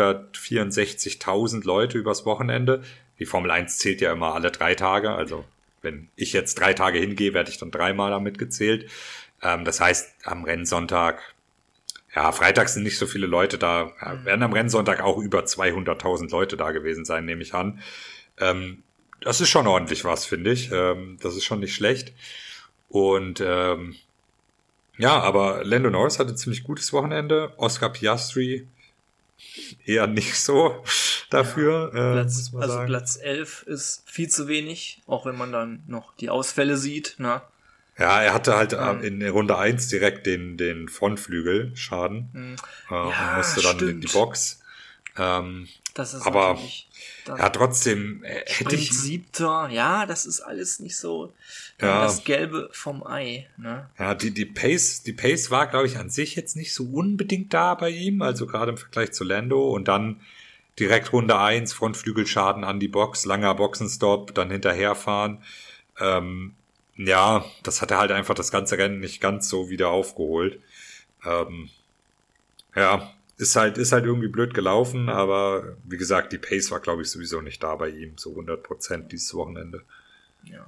fünfhundertvierundsechzigtausend Leute übers Wochenende. Die Formel eins zählt ja immer alle drei Tage. Also wenn ich jetzt drei Tage hingehe, werde ich dann dreimal damit gezählt. Ähm, das heißt, am Rennsonntag, ja, freitags sind nicht so viele Leute da, ja, werden am Rennsonntag auch über zweihunderttausend Leute da gewesen sein, nehme ich an. Ähm, das ist schon ordentlich was, finde ich. Ähm, das ist schon nicht schlecht. Und ähm, ja, aber Lando Norris hatte ein ziemlich gutes Wochenende. Oscar Piastri eher nicht so dafür. Ja, äh, Platz, muss man also sagen. Platz elf ist viel zu wenig, auch wenn man dann noch die Ausfälle sieht. Ne? Ja, er hatte halt Ähm. in Runde eins direkt den, den Frontflügel Schaden. Mhm. Äh, Ja, und musste dann stimmt. in die Box. Ähm, Das ist aber natürlich dann ja, trotzdem äh, hätte Sprint ich... siebter. Ja, das ist alles nicht so äh, Ja. das Gelbe vom Ei. Ne? Ja, die, die Pace, die Pace war, glaube ich, an sich jetzt nicht so unbedingt da bei ihm, also gerade im Vergleich zu Lando, und dann direkt Runde eins, Frontflügelschaden an die Box, langer Boxenstopp, dann hinterherfahren. Ähm, ja, das hat er halt einfach das ganze Rennen nicht ganz so wieder aufgeholt. Ähm, ja, ist halt, ist halt irgendwie blöd gelaufen, aber wie gesagt, die Pace war, glaube ich, sowieso nicht da bei ihm, so hundert Prozent dieses Wochenende. Ja.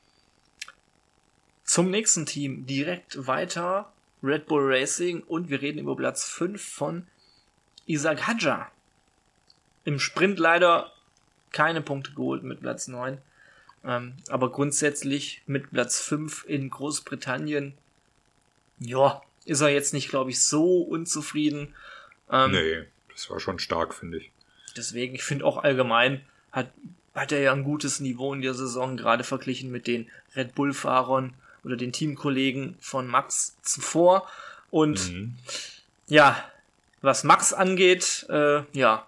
Zum nächsten Team direkt weiter, Red Bull Racing, und wir reden über Platz fünf von Isaac Hadjar. Im Sprint leider keine Punkte geholt mit Platz neun, ähm, aber grundsätzlich mit Platz fünf in Großbritannien, ja, ist er jetzt nicht, glaube ich, so unzufrieden. Ähm, Nee, das war schon stark, finde ich. Deswegen, ich finde auch allgemein, hat, hat er ja ein gutes Niveau in der Saison, gerade verglichen mit den Red Bull-Fahrern oder den Teamkollegen von Max zuvor. Und Mhm. ja, was Max angeht, äh, ja,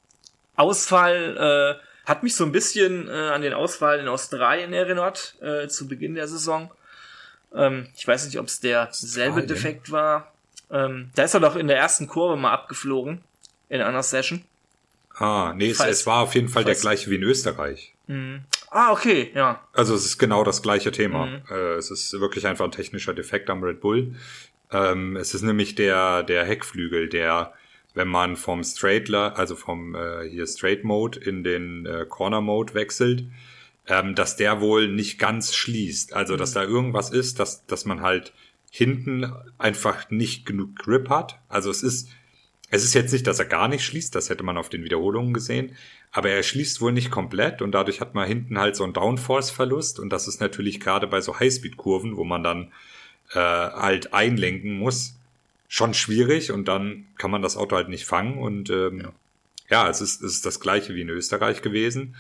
Ausfall äh, hat mich so ein bisschen äh, an den Ausfall in Australien erinnert, äh, zu Beginn der Saison. Ähm, ich weiß nicht, ob es derselbe Australien? Defekt war. Ähm, da ist er doch in der ersten Kurve mal abgeflogen, in einer Session. Ah, nee, es, Falls- es war auf jeden Fall der falls- gleiche wie in Österreich. Mhm. Ah, okay, ja. Also es ist genau das gleiche Thema. Mhm. Äh, es ist wirklich einfach ein technischer Defekt am Red Bull. Ähm, es ist nämlich der der Heckflügel, der, wenn man vom Straightler, also vom äh, hier Straight Mode in den äh, Corner Mode wechselt, ähm, dass der wohl nicht ganz schließt. Also dass da irgendwas ist, dass dass man halt hinten einfach nicht genug Grip hat. Also es ist Es ist jetzt nicht, dass er gar nicht schließt, das hätte man auf den Wiederholungen gesehen, aber er schließt wohl nicht komplett und dadurch hat man hinten halt so einen Downforce-Verlust und das ist natürlich gerade bei so Highspeed-Kurven, wo man dann äh, halt einlenken muss, schon schwierig und dann kann man das Auto halt nicht fangen und ähm, ja. ja, es ist, es ist das gleiche wie in Österreich gewesen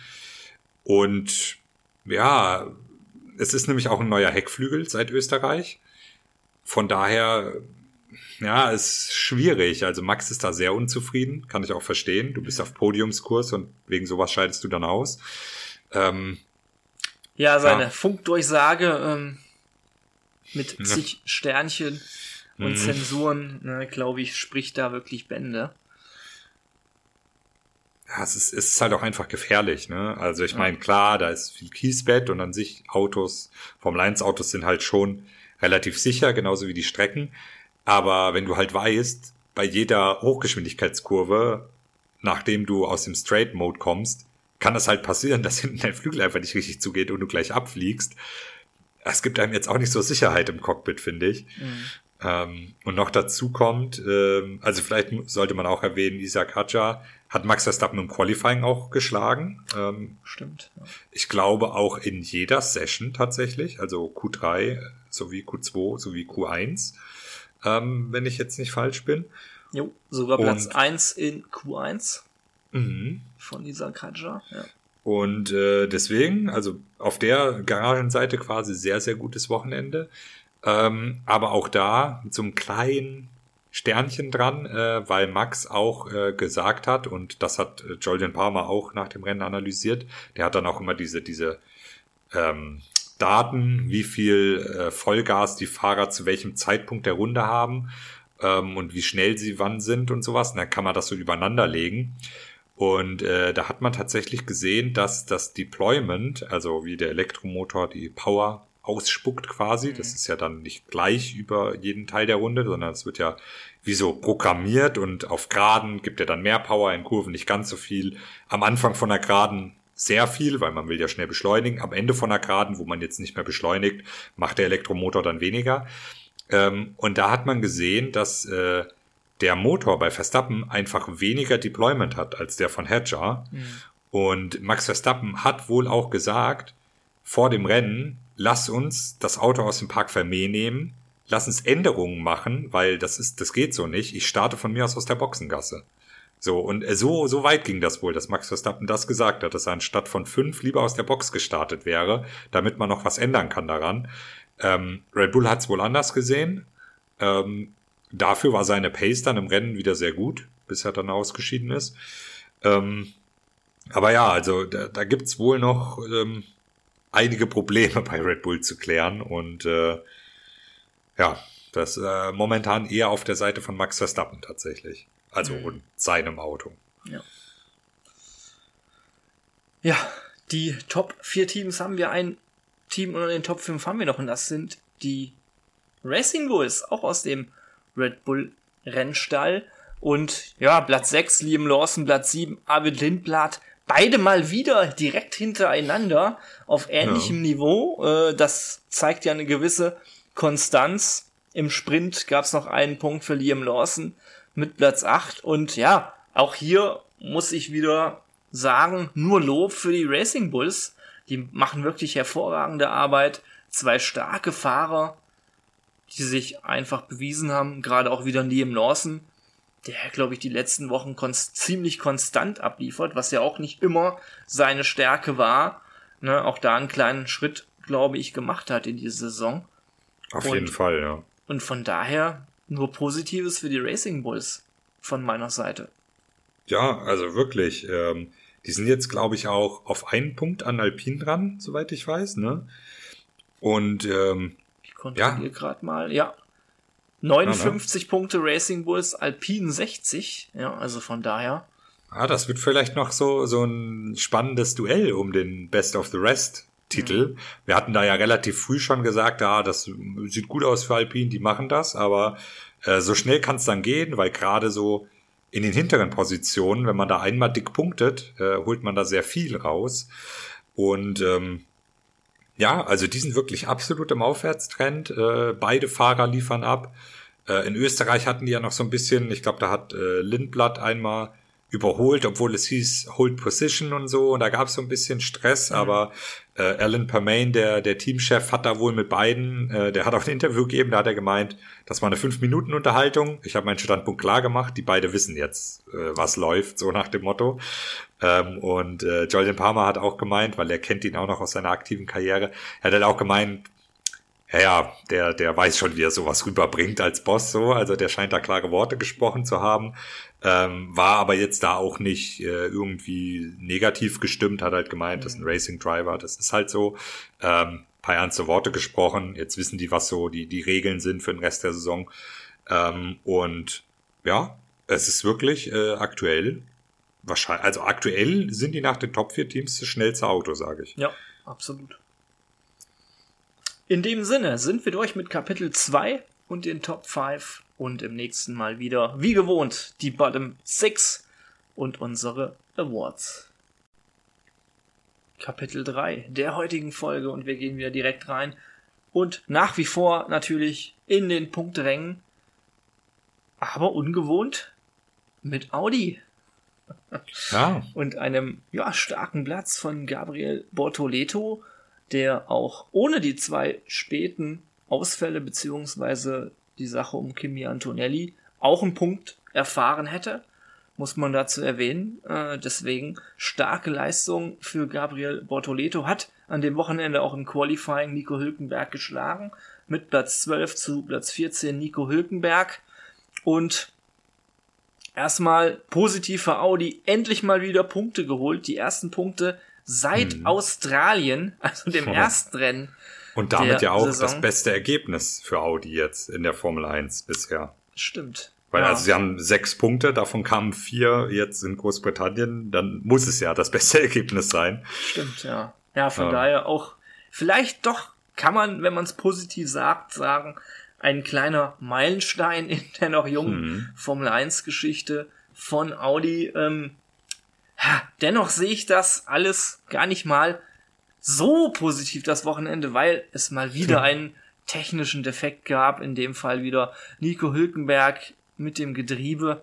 und ja, es ist nämlich auch ein neuer Heckflügel seit Österreich, von daher... Ja, ist schwierig. Also Max ist da sehr unzufrieden, kann ich auch verstehen. Du bist auf Podiumskurs und wegen sowas scheidest du dann aus. Ähm, Ja, seine Ja. Funkdurchsage ähm, mit Ja. zig Sternchen und Mhm. Zensuren, ne, glaube ich, spricht da wirklich Bände. ja, es ist, es ist halt auch einfach gefährlich, ne? Also ich Ja. meine, klar, da ist viel Kiesbett und an sich Autos, Formel eins Autos sind halt schon relativ sicher, genauso wie die Strecken. Aber wenn du halt weißt, bei jeder Hochgeschwindigkeitskurve, nachdem du aus dem Straight Mode kommst, kann das halt passieren, dass hinten dein Flügel einfach nicht richtig zugeht und du gleich abfliegst. Es gibt einem jetzt auch nicht so Sicherheit im Cockpit, finde ich. Mhm. Ähm, und noch dazu kommt, ähm, also vielleicht sollte man auch erwähnen, Isaac Hadjar hat Max Verstappen im Qualifying auch geschlagen. Ähm, Stimmt. Ja. ich glaube auch in jeder Session tatsächlich, also Q drei sowie Q zwei sowie Q eins. Ähm, wenn ich jetzt nicht falsch bin. Jo, sogar Platz Und- eins in Q eins Mhm. von Isaac Hadjar. Ja. Und äh, deswegen, also auf der Garagenseite quasi sehr, sehr gutes Wochenende. Ähm, aber auch da mit so einem kleinen Sternchen dran, äh, weil Max auch äh, gesagt hat, und das hat äh, Julian Palmer auch nach dem Rennen analysiert, der hat dann auch immer diese, diese ähm, Daten, wie viel äh, Vollgas die Fahrer zu welchem Zeitpunkt der Runde haben ähm, und wie schnell sie wann sind und sowas. Und dann kann man das so übereinander legen. Und äh, da hat man tatsächlich gesehen, dass das Deployment, also wie der Elektromotor die Power ausspuckt quasi, das ist ja dann nicht gleich über jeden Teil der Runde, sondern es wird ja wie so programmiert und auf Geraden gibt er dann mehr Power, in Kurven nicht ganz so viel. Am Anfang von der Geraden sehr viel, weil man will ja schnell beschleunigen. Am Ende von der Geraden, wo man jetzt nicht mehr beschleunigt, macht der Elektromotor dann weniger. Ähm, und da hat man gesehen, dass äh, der Motor bei Verstappen einfach weniger Deployment hat als der von Hadjar. Mhm. Und Max Verstappen hat wohl auch gesagt, vor dem Rennen, lass uns das Auto aus dem Park Fermé nehmen, lass uns Änderungen machen, weil das ist, das geht so nicht. Ich starte von mir aus aus der Boxengasse. So, und so, so weit ging das wohl, dass Max Verstappen das gesagt hat, dass er anstatt von fünf lieber aus der Box gestartet wäre, damit man noch was ändern kann daran. Ähm, Red Bull hat's wohl anders gesehen. Ähm, dafür war seine Pace dann im Rennen wieder sehr gut, bis er dann ausgeschieden ist. Ähm, aber ja, also da, da gibt's wohl noch ähm, einige Probleme bei Red Bull zu klären und äh, ja, das äh, momentan eher auf der Seite von Max Verstappen tatsächlich. Also mhm. und seinem Auto. Ja. Ja, die Top vier Teams haben wir, ein Team unter den Top fünf haben wir noch und das sind die Racing Bulls, auch aus dem Red Bull Rennstall. Und ja, Platz sechs Liam Lawson, Platz sieben Arvid Lindblad, beide mal wieder direkt hintereinander auf ähnlichem ja. Niveau. Äh, das zeigt ja eine gewisse Konstanz. Im Sprint gab es noch einen Punkt für Liam Lawson mit Platz acht. Und ja, auch hier muss ich wieder sagen, nur Lob für die Racing Bulls. Die machen wirklich hervorragende Arbeit. Zwei starke Fahrer, die sich einfach bewiesen haben. Gerade auch wieder Liam Lawson, der, glaube ich, die letzten Wochen konst- ziemlich konstant abliefert, was ja auch nicht immer seine Stärke war. Ne, auch da einen kleinen Schritt, glaube ich, gemacht hat in dieser Saison. Auf und, jeden Fall, ja. Und von daher nur Positives für die Racing Bulls von meiner Seite. Ja, also wirklich. Ähm, die sind jetzt, glaube ich, auch auf einen Punkt an Alpine dran, soweit ich weiß, ne? Und ähm, ich kontrolliere ja. gerade mal, ja. neunundfünfzig ja, ne? Punkte Racing Bulls, Alpine sechzig, ja, also von daher. Ah, das wird vielleicht noch so so ein spannendes Duell um den Best of the Rest Titel. Mhm. Wir hatten da ja relativ früh schon gesagt, ah, das sieht gut aus für Alpine, die machen das, aber äh, so schnell kann es dann gehen, weil gerade so in den hinteren Positionen, wenn man da einmal dick punktet, äh, holt man da sehr viel raus. Und ähm, ja, also die sind wirklich absolut im Aufwärtstrend. Äh, beide Fahrer liefern ab. Äh, in Österreich hatten die ja noch so ein bisschen, ich glaube, da hat äh, Lindblad einmal überholt, obwohl es hieß Hold Position und so. Und da gab es so ein bisschen Stress, mhm. aber äh, Alan Permain, der der Teamchef, hat da wohl mit beiden, äh, der hat auch ein Interview gegeben, da hat er gemeint, das war eine fünf Minuten Unterhaltung. Ich habe meinen Standpunkt klar gemacht, die beide wissen jetzt, äh, was läuft, so nach dem Motto. Ähm, und äh, Jolyon Palmer hat auch gemeint, weil er kennt ihn auch noch aus seiner aktiven Karriere, er hat halt auch gemeint, ja, ja, der, der weiß schon, wie er sowas rüberbringt als Boss, so, also der scheint da klare Worte gesprochen zu haben, ähm, war aber jetzt da auch nicht äh, irgendwie negativ gestimmt, hat halt gemeint, mhm. das ist ein Racing Driver, das ist halt so, ähm, paar ernste Worte gesprochen, jetzt wissen die, was so die, die Regeln sind für den Rest der Saison, ähm, und ja, es ist wirklich äh, aktuell, wahrscheinlich, also aktuell sind die nach den Top vier Teams das schnellste Auto, sage ich. Ja, absolut. In dem Sinne sind wir durch mit Kapitel zwei und den Top fünf und im nächsten Mal wieder, wie gewohnt, die Bottom sechs und unsere Awards. Kapitel drei der heutigen Folge und wir gehen wieder direkt rein und nach wie vor natürlich in den Punkträngen, aber ungewohnt mit Audi. Ja. Und einem ja, starken Platz von Gabriel Bortoleto, der auch ohne die zwei späten Ausfälle beziehungsweise die Sache um Kimi Antonelli auch einen Punkt erfahren hätte, muss man dazu erwähnen. Äh, deswegen starke Leistung für Gabriel Bortoleto, hat an dem Wochenende auch im Qualifying Nico Hülkenberg geschlagen, mit Platz zwölf zu Platz vierzehn Nico Hülkenberg. Und erstmal positiv für Audi, endlich mal wieder Punkte geholt, die ersten Punkte seit hm. Australien, also dem oh. ersten Rennen. Und damit ja auch Saison. Das beste Ergebnis für Audi jetzt in der Formel eins bisher. Stimmt. Weil ja. also sie haben sechs Punkte, davon kamen vier jetzt in Großbritannien, dann muss es ja das beste Ergebnis sein. Stimmt, ja. Ja, von ja. daher auch, vielleicht doch kann man, wenn man es positiv sagt, sagen, ein kleiner Meilenstein in der noch jungen hm. Formel eins Geschichte von Audi. Ähm, Dennoch sehe ich das alles gar nicht mal so positiv das Wochenende, weil es mal wieder einen technischen Defekt gab, in dem Fall wieder Nico Hülkenberg mit dem Getriebe.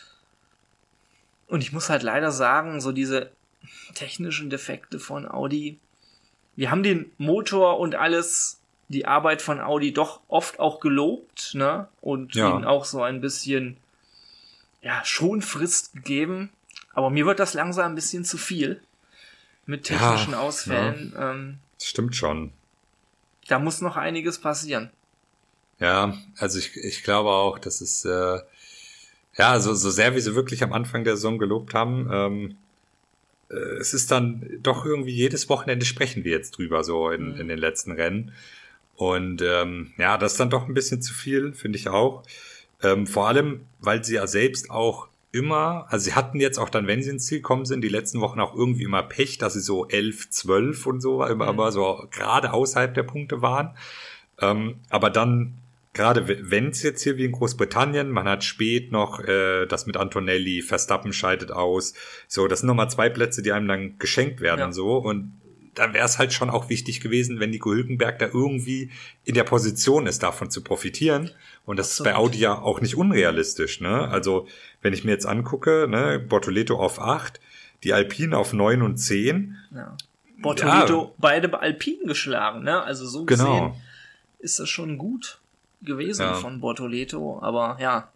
Und ich muss halt leider sagen, so diese technischen Defekte von Audi, wir haben den Motor und alles, die Arbeit von Audi doch oft auch gelobt, ne? Und ja. ihnen auch so ein bisschen ja, Schonfrist gegeben. Aber mir wird das langsam ein bisschen zu viel mit technischen ja, Ausfällen. Ja. Ähm, Stimmt schon. Da muss noch einiges passieren. Ja, also ich, ich glaube auch, dass es äh, ja, so, so sehr wie sie wirklich am Anfang der Saison gelobt haben, ähm, äh, es ist dann doch irgendwie jedes Wochenende sprechen wir jetzt drüber, so in, mhm. in den letzten Rennen. Und ähm, ja, das ist dann doch ein bisschen zu viel, finde ich auch. Ähm, vor allem, weil sie ja selbst auch immer, also sie hatten jetzt auch dann, wenn sie ins Ziel gekommen sind, die letzten Wochen auch irgendwie immer Pech, dass sie so elf, zwölf und so, immer mhm. aber so gerade außerhalb der Punkte waren. Ähm, aber dann, gerade wenn es jetzt hier wie in Großbritannien, man hat spät noch äh, das mit Antonelli, Verstappen scheidet aus, so, das sind nochmal zwei Plätze, die einem dann geschenkt werden, ja. so, und dann wäre es halt schon auch wichtig gewesen, wenn Nico Hülkenberg da irgendwie in der Position ist, davon zu profitieren. Und das Absolut. Ist bei Audi ja auch nicht unrealistisch, ne? Also, wenn ich mir jetzt angucke, ne, Bortoleto auf acht, die Alpine auf neun und zehn. Ja. Bortoleto ja. beide Alpinen geschlagen, ne? Also so gesehen genau. ist das schon gut gewesen ja. von Bortoleto, aber ja,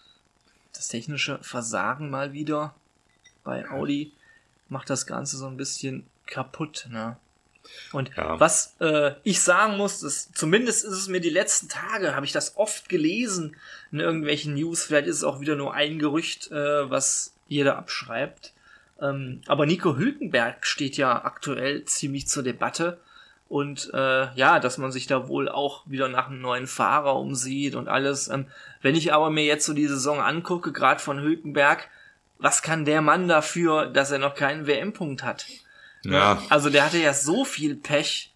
das technische Versagen mal wieder bei Audi macht das Ganze so ein bisschen kaputt, ne? Und ja. was äh, ich sagen muss, ist, zumindest ist es mir die letzten Tage, habe ich das oft gelesen in irgendwelchen News, vielleicht ist es auch wieder nur ein Gerücht, äh, was jeder abschreibt, ähm, aber Nico Hülkenberg steht ja aktuell ziemlich zur Debatte und äh, ja, dass man sich da wohl auch wieder nach einem neuen Fahrer umsieht und alles. Ähm, wenn ich aber mir jetzt so die Saison angucke, gerade von Hülkenberg, was kann der Mann dafür, dass er noch keinen W M-Punkt hat? Ja. Also der hatte ja so viel Pech.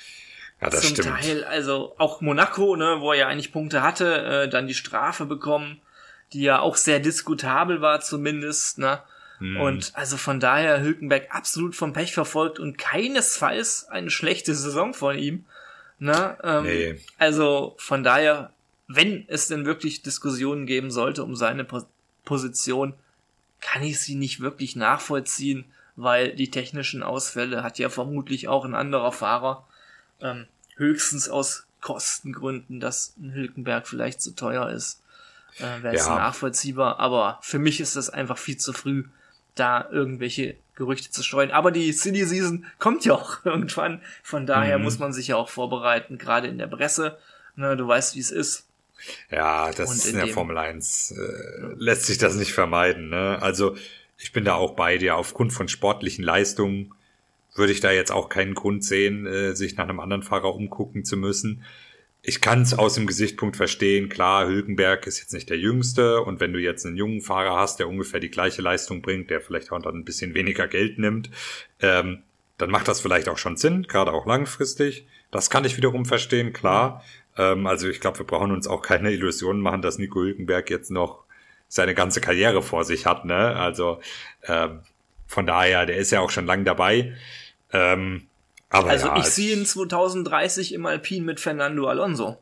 Ja, das zum stimmt. Teil, also auch Monaco, ne, wo er ja eigentlich Punkte hatte, äh, dann die Strafe bekommen, die ja auch sehr diskutabel war zumindest, ne? Hm. Und also von daher Hülkenberg absolut vom Pech verfolgt und keinesfalls eine schlechte Saison von ihm, ne? Ähm, nee. Also von daher, wenn es denn wirklich Diskussionen geben sollte um seine po- Position, kann ich sie nicht wirklich nachvollziehen, weil die technischen Ausfälle hat ja vermutlich auch ein anderer Fahrer, ähm, höchstens aus Kostengründen, dass ein Hülkenberg vielleicht zu teuer ist, äh, wäre es ja. nachvollziehbar, aber für mich ist das einfach viel zu früh, da irgendwelche Gerüchte zu streuen, aber die Silly Season kommt ja auch irgendwann, von daher mhm. muss man sich ja auch vorbereiten, gerade in der Presse, ne, du weißt, wie es ist. Ja, das ist in der Formel eins, äh, ja. lässt sich das nicht vermeiden, ne, also ich bin da auch bei dir. Aufgrund von sportlichen Leistungen würde ich da jetzt auch keinen Grund sehen, äh, sich nach einem anderen Fahrer umgucken zu müssen. Ich kann es aus dem Gesichtspunkt verstehen. Klar, Hülkenberg ist jetzt nicht der Jüngste. Und wenn du jetzt einen jungen Fahrer hast, der ungefähr die gleiche Leistung bringt, der vielleicht auch dann ein bisschen weniger Geld nimmt, ähm, dann macht das vielleicht auch schon Sinn, gerade auch langfristig. Das kann ich wiederum verstehen, klar. Ähm, also ich glaube, wir brauchen uns auch keine Illusionen machen, dass Nico Hülkenberg jetzt noch seine ganze Karriere vor sich hat, ne? Also ähm, von daher, der ist ja auch schon lang dabei. Ähm, aber also ja, ich sehe ihn zwanzig dreißig im Alpine mit Fernando Alonso.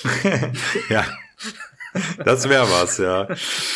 Ja, das wäre was, ja.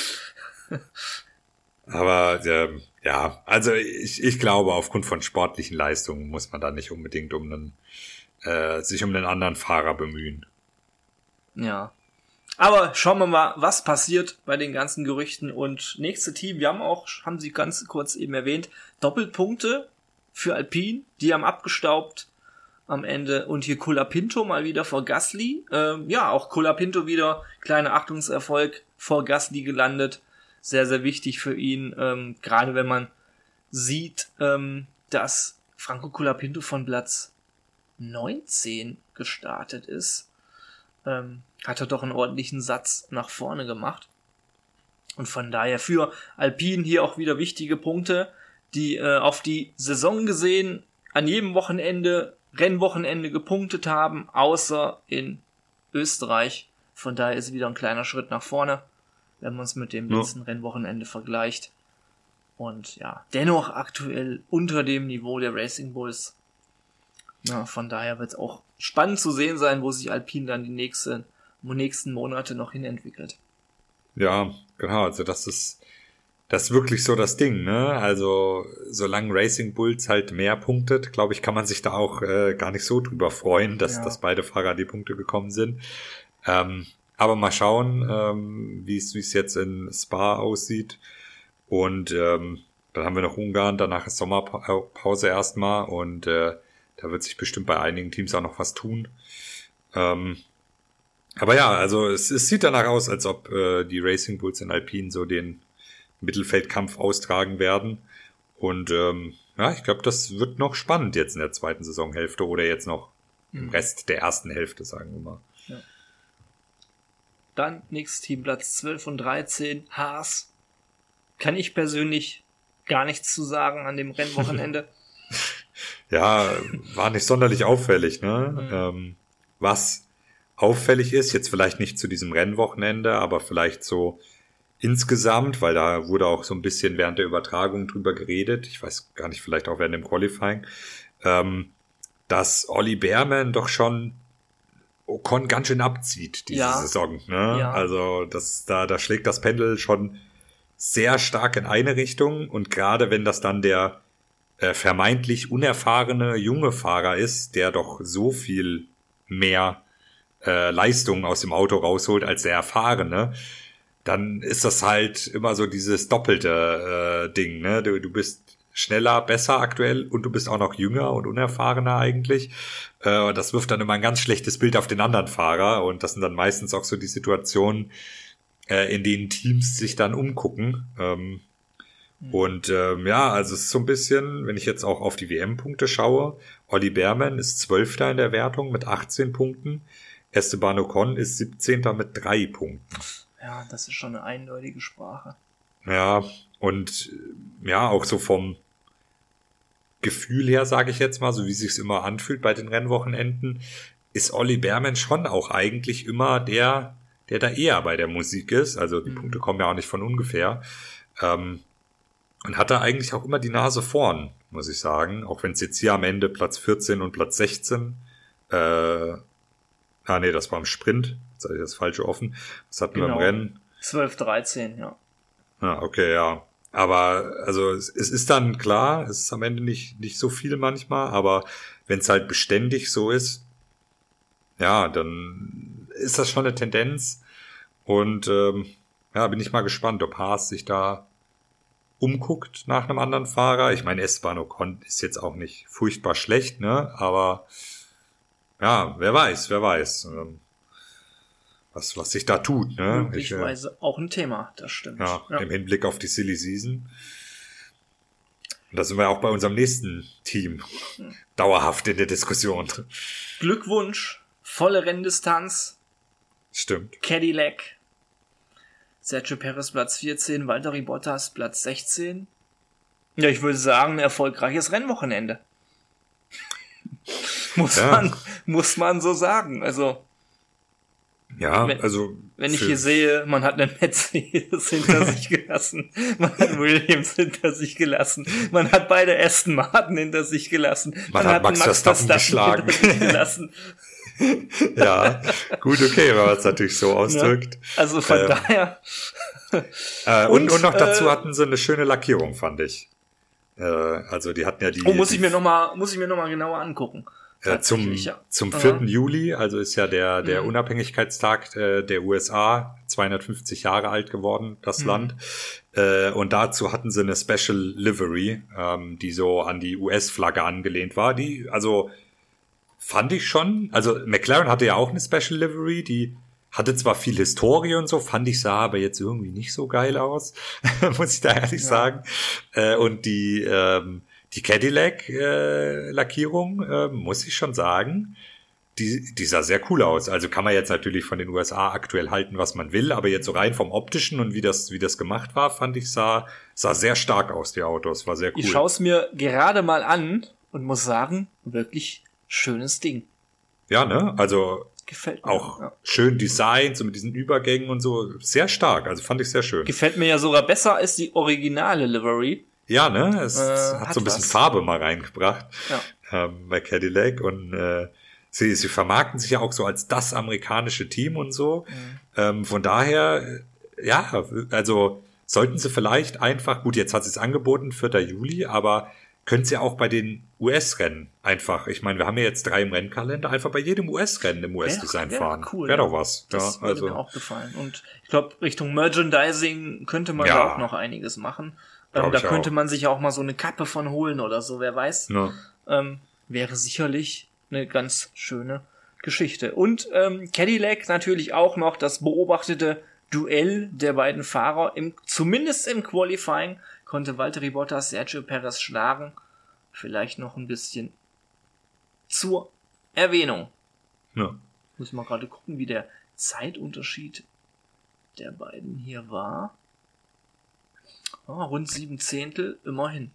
Aber ähm, ja, also ich, ich glaube, aufgrund von sportlichen Leistungen muss man da nicht unbedingt um einen, äh, sich um einen anderen Fahrer bemühen. Ja. Aber schauen wir mal, was passiert bei den ganzen Gerüchten. Und nächste Team, wir haben auch, haben Sie ganz kurz eben erwähnt, Doppelpunkte für Alpine, die haben abgestaubt am Ende. Und hier Colapinto mal wieder vor Gasly. Ähm, ja, auch Colapinto wieder, kleiner Achtungserfolg, vor Gasly gelandet. Sehr, sehr wichtig für ihn, ähm, gerade wenn man sieht, ähm, dass Franco Colapinto von Platz neunzehn gestartet ist. Ähm, hat er doch einen ordentlichen Satz nach vorne gemacht. Und von daher für Alpine hier auch wieder wichtige Punkte, die äh, auf die Saison gesehen an jedem Wochenende, Rennwochenende gepunktet haben, außer in Österreich. Von daher ist wieder ein kleiner Schritt nach vorne, wenn man es mit dem letzten ja. Rennwochenende vergleicht. Und ja, dennoch aktuell unter dem Niveau der Racing Bulls. Ja, von daher wird es auch spannend zu sehen sein, wo sich Alpine dann die nächsten, nächsten Monate noch hin entwickelt. Ja, genau, also das ist, das ist wirklich so das Ding, ne? Also solange Racing Bulls halt mehr punktet, glaube ich, kann man sich da auch äh, gar nicht so drüber freuen, dass, ja. dass beide Fahrer an die Punkte gekommen sind. Ähm, aber mal schauen, ähm, wie es wie es jetzt in Spa aussieht. Und ähm, dann haben wir noch Ungarn, danach ist Sommerpause erstmal und äh, da wird sich bestimmt bei einigen Teams auch noch was tun. Ähm, aber ja, also es, es sieht danach aus, als ob äh, die Racing Bulls in Alpine so den Mittelfeldkampf austragen werden. Und ähm, ja, ich glaube, das wird noch spannend jetzt in der zweiten Saisonhälfte oder jetzt noch im Rest der ersten Hälfte, sagen wir mal. Ja. Dann nächstes Team, Platz zwölf und dreizehn, Haas. Kann ich persönlich gar nichts zu sagen an dem Rennwochenende. Ja, war nicht sonderlich auffällig, ne? Mhm. Ähm, was auffällig ist, jetzt vielleicht nicht zu diesem Rennwochenende, aber vielleicht so insgesamt, weil da wurde auch so ein bisschen während der Übertragung drüber geredet, ich weiß gar nicht, vielleicht auch während dem Qualifying, ähm, dass Olli Behrmann doch schon Ocon ganz schön abzieht diese ja. Saison, ne? Ja. Also das, da, da schlägt das Pendel schon sehr stark in eine Richtung und gerade wenn das dann der äh, vermeintlich unerfahrene junge Fahrer ist, der doch so viel mehr äh, Leistung aus dem Auto rausholt als der erfahrene, dann ist das halt immer so dieses doppelte äh, Ding, ne? Du, du bist schneller, besser aktuell und du bist auch noch jünger und unerfahrener eigentlich. Äh, das wirft dann immer ein ganz schlechtes Bild auf den anderen Fahrer und das sind dann meistens auch so die Situationen, äh, in denen Teams sich dann umgucken. Ähm, mhm. Und ähm, ja, also es ist so ein bisschen, wenn ich jetzt auch auf die W M-Punkte schaue, Olli Behrmann ist Zwölfter in der Wertung mit achtzehn Punkten, Esteban Ocon ist siebzehnter mit drei Punkten. Ja, das ist schon eine eindeutige Sprache. Ja, und ja, auch so vom Gefühl her, sage ich jetzt mal, so wie sich's immer anfühlt bei den Rennwochenenden, ist Olli Behrmann schon auch eigentlich immer der, der da eher bei der Musik ist. Also die mhm. Punkte kommen ja auch nicht von ungefähr. Ähm, und hat da eigentlich auch immer die Nase vorn, muss ich sagen. Auch wenn es jetzt hier am Ende Platz vierzehn und Platz sechzehn, äh, ah nee, das war im Sprint. Jetzt habe ich das Falsche offen. Das hatten genau. wir im Rennen. zwölf, dreizehn, ja. Ah, okay, ja. Aber also es, es ist dann klar, es ist am Ende nicht nicht so viel manchmal, aber wenn es halt beständig so ist, ja, dann ist das schon eine Tendenz. Und ähm, ja, bin ich mal gespannt, ob Haas sich da umguckt nach einem anderen Fahrer. Ich meine, Esteban Ocon ist jetzt auch nicht furchtbar schlecht, ne? Aber ja, wer weiß, wer weiß. Ähm, Was, was sich da tut, ne? Möglicherweise ich, äh, auch ein Thema, das stimmt. Ja, ja, im Hinblick auf die Silly Season. Und da sind wir auch bei unserem nächsten Team hm. dauerhaft in der Diskussion. Glückwunsch, volle Renndistanz. Stimmt. Cadillac. Sergio Perez Platz vierzehn, Valtteri Bottas Platz sechzehn. Ja, ich würde sagen, ein erfolgreiches Rennwochenende. muss ja. man, muss man so sagen. Also, Ja, wenn, also. Wenn ich hier sehe, man hat einen Mercedes hinter sich gelassen, man hat Williams hinter sich gelassen, man hat beide Aston Martin hinter sich gelassen, man, man hat, hat Max, Max Verstappen geschlagen. Hinter sich gelassen. Ja, gut, okay, wenn man es natürlich so ausdrückt. Ja, also von ähm, daher. äh, und, und, und noch dazu äh, hatten sie eine schöne Lackierung, fand ich. Äh, also die hatten ja die. Oh, muss die, ich mir noch mal, muss ich mir noch mal genauer angucken. Äh, zum ja. zum vierten Aha. Juli, also ist ja der der mhm. Unabhängigkeitstag äh, der U S A, zweihundertfünfzig Jahre alt geworden, das mhm. Land. Äh, und dazu hatten sie eine Special Livery, ähm, die so an die U S-Flagge angelehnt war. Die, also fand ich schon, also McLaren hatte ja auch eine Special Livery, die hatte zwar viel Historie und so, fand ich, sah aber jetzt irgendwie nicht so geil aus, muss ich da ehrlich ja. sagen. Äh, und die ähm, Die Cadillac-Lackierung, äh, äh, muss ich schon sagen, die, die sah sehr cool aus. Also kann man jetzt natürlich von den U S A aktuell halten, was man will, aber jetzt so rein vom Optischen und wie das, wie das gemacht war, fand ich, sah, sah sehr stark aus, die Autos. War sehr cool. Ich schaue es mir gerade mal an und muss sagen, wirklich schönes Ding. Ja, ne? Also gefällt mir auch ja. schön designt, so mit diesen Übergängen und so. Sehr stark, also fand ich sehr schön. Gefällt mir ja sogar besser als die originale Livery. Ja, ne? Es äh, hat, hat so ein bisschen was. Farbe mal reingebracht. ähm, bei Cadillac und äh, sie, sie vermarkten sich ja auch so als das amerikanische Team und so. Mhm. Ähm, von daher, ja, also sollten sie vielleicht einfach, gut, jetzt hat sie es angeboten, vierter Juli, aber können sie auch bei den U S-Rennen einfach, ich meine, wir haben ja jetzt drei im Rennkalender, einfach bei jedem U S-Rennen im U S-Design fahren. Cool, wäre ja. doch was. Das ja, würde also. mir auch gefallen. Und ich glaube, Richtung Merchandising könnte man ja. da auch noch einiges machen. Ähm, da könnte auch. man sich auch mal so eine Kappe von holen oder so, wer weiß. Ja. Ähm, wäre sicherlich eine ganz schöne Geschichte. Und ähm, Cadillac natürlich auch noch das beobachtete Duell der beiden Fahrer, im, zumindest im Qualifying, konnte Valtteri Bottas Sergio Perez schlagen. Vielleicht noch ein bisschen zur Erwähnung. Ja. Muss mal gerade gucken, wie der Zeitunterschied der beiden hier war. Oh, rund sieben Zehntel, immerhin.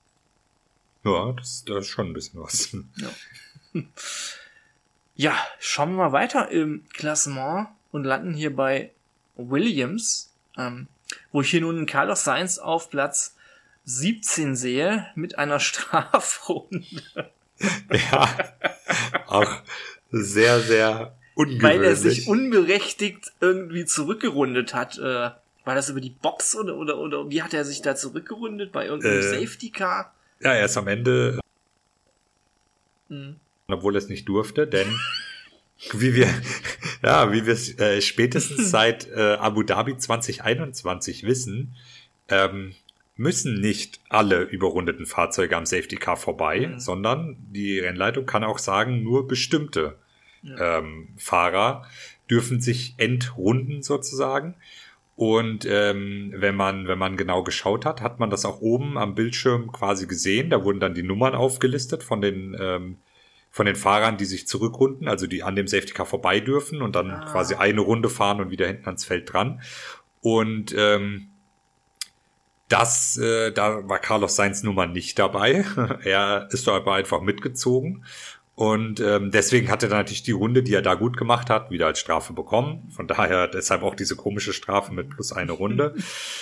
Ja, das, das ist schon ein bisschen was. Ja. Ja, schauen wir mal weiter im Klassement und landen hier bei Williams, ähm, wo ich hier nun Carlos Sainz auf Platz siebzehn sehe mit einer Strafrunde. Ja, auch sehr, sehr ungewöhnlich. Weil er sich unberechtigt irgendwie zurückgerundet hat. Äh, war das über die Box oder, oder, oder wie hat er sich da zurückgerundet? Bei irgendeinem äh, Safety Car? Ja, er ist am Ende, mhm. obwohl er es nicht durfte, denn wie wir, ja, wie wir es äh, spätestens seit äh, Abu Dhabi zwanzig einundzwanzig wissen, ähm, müssen nicht alle überrundeten Fahrzeuge am Safety Car vorbei, mhm. sondern die Rennleitung kann auch sagen, nur bestimmte ja. ähm, Fahrer dürfen sich entrunden sozusagen. Und ähm, wenn man wenn man genau geschaut hat, hat man das auch oben am Bildschirm quasi gesehen. Da wurden dann die Nummern aufgelistet von den ähm, von den Fahrern, die sich zurückrunden, also die an dem Safety Car vorbei dürfen und dann ah. quasi eine Runde fahren und wieder hinten ans Feld dran. Und ähm, das, äh, da war Carlos Sainz Nummer nicht dabei. Er ist da aber einfach mitgezogen. Und ähm, deswegen hat er dann natürlich die Runde, die er da gut gemacht hat, wieder als Strafe bekommen. Von daher deshalb auch diese komische Strafe mit plus eine Runde.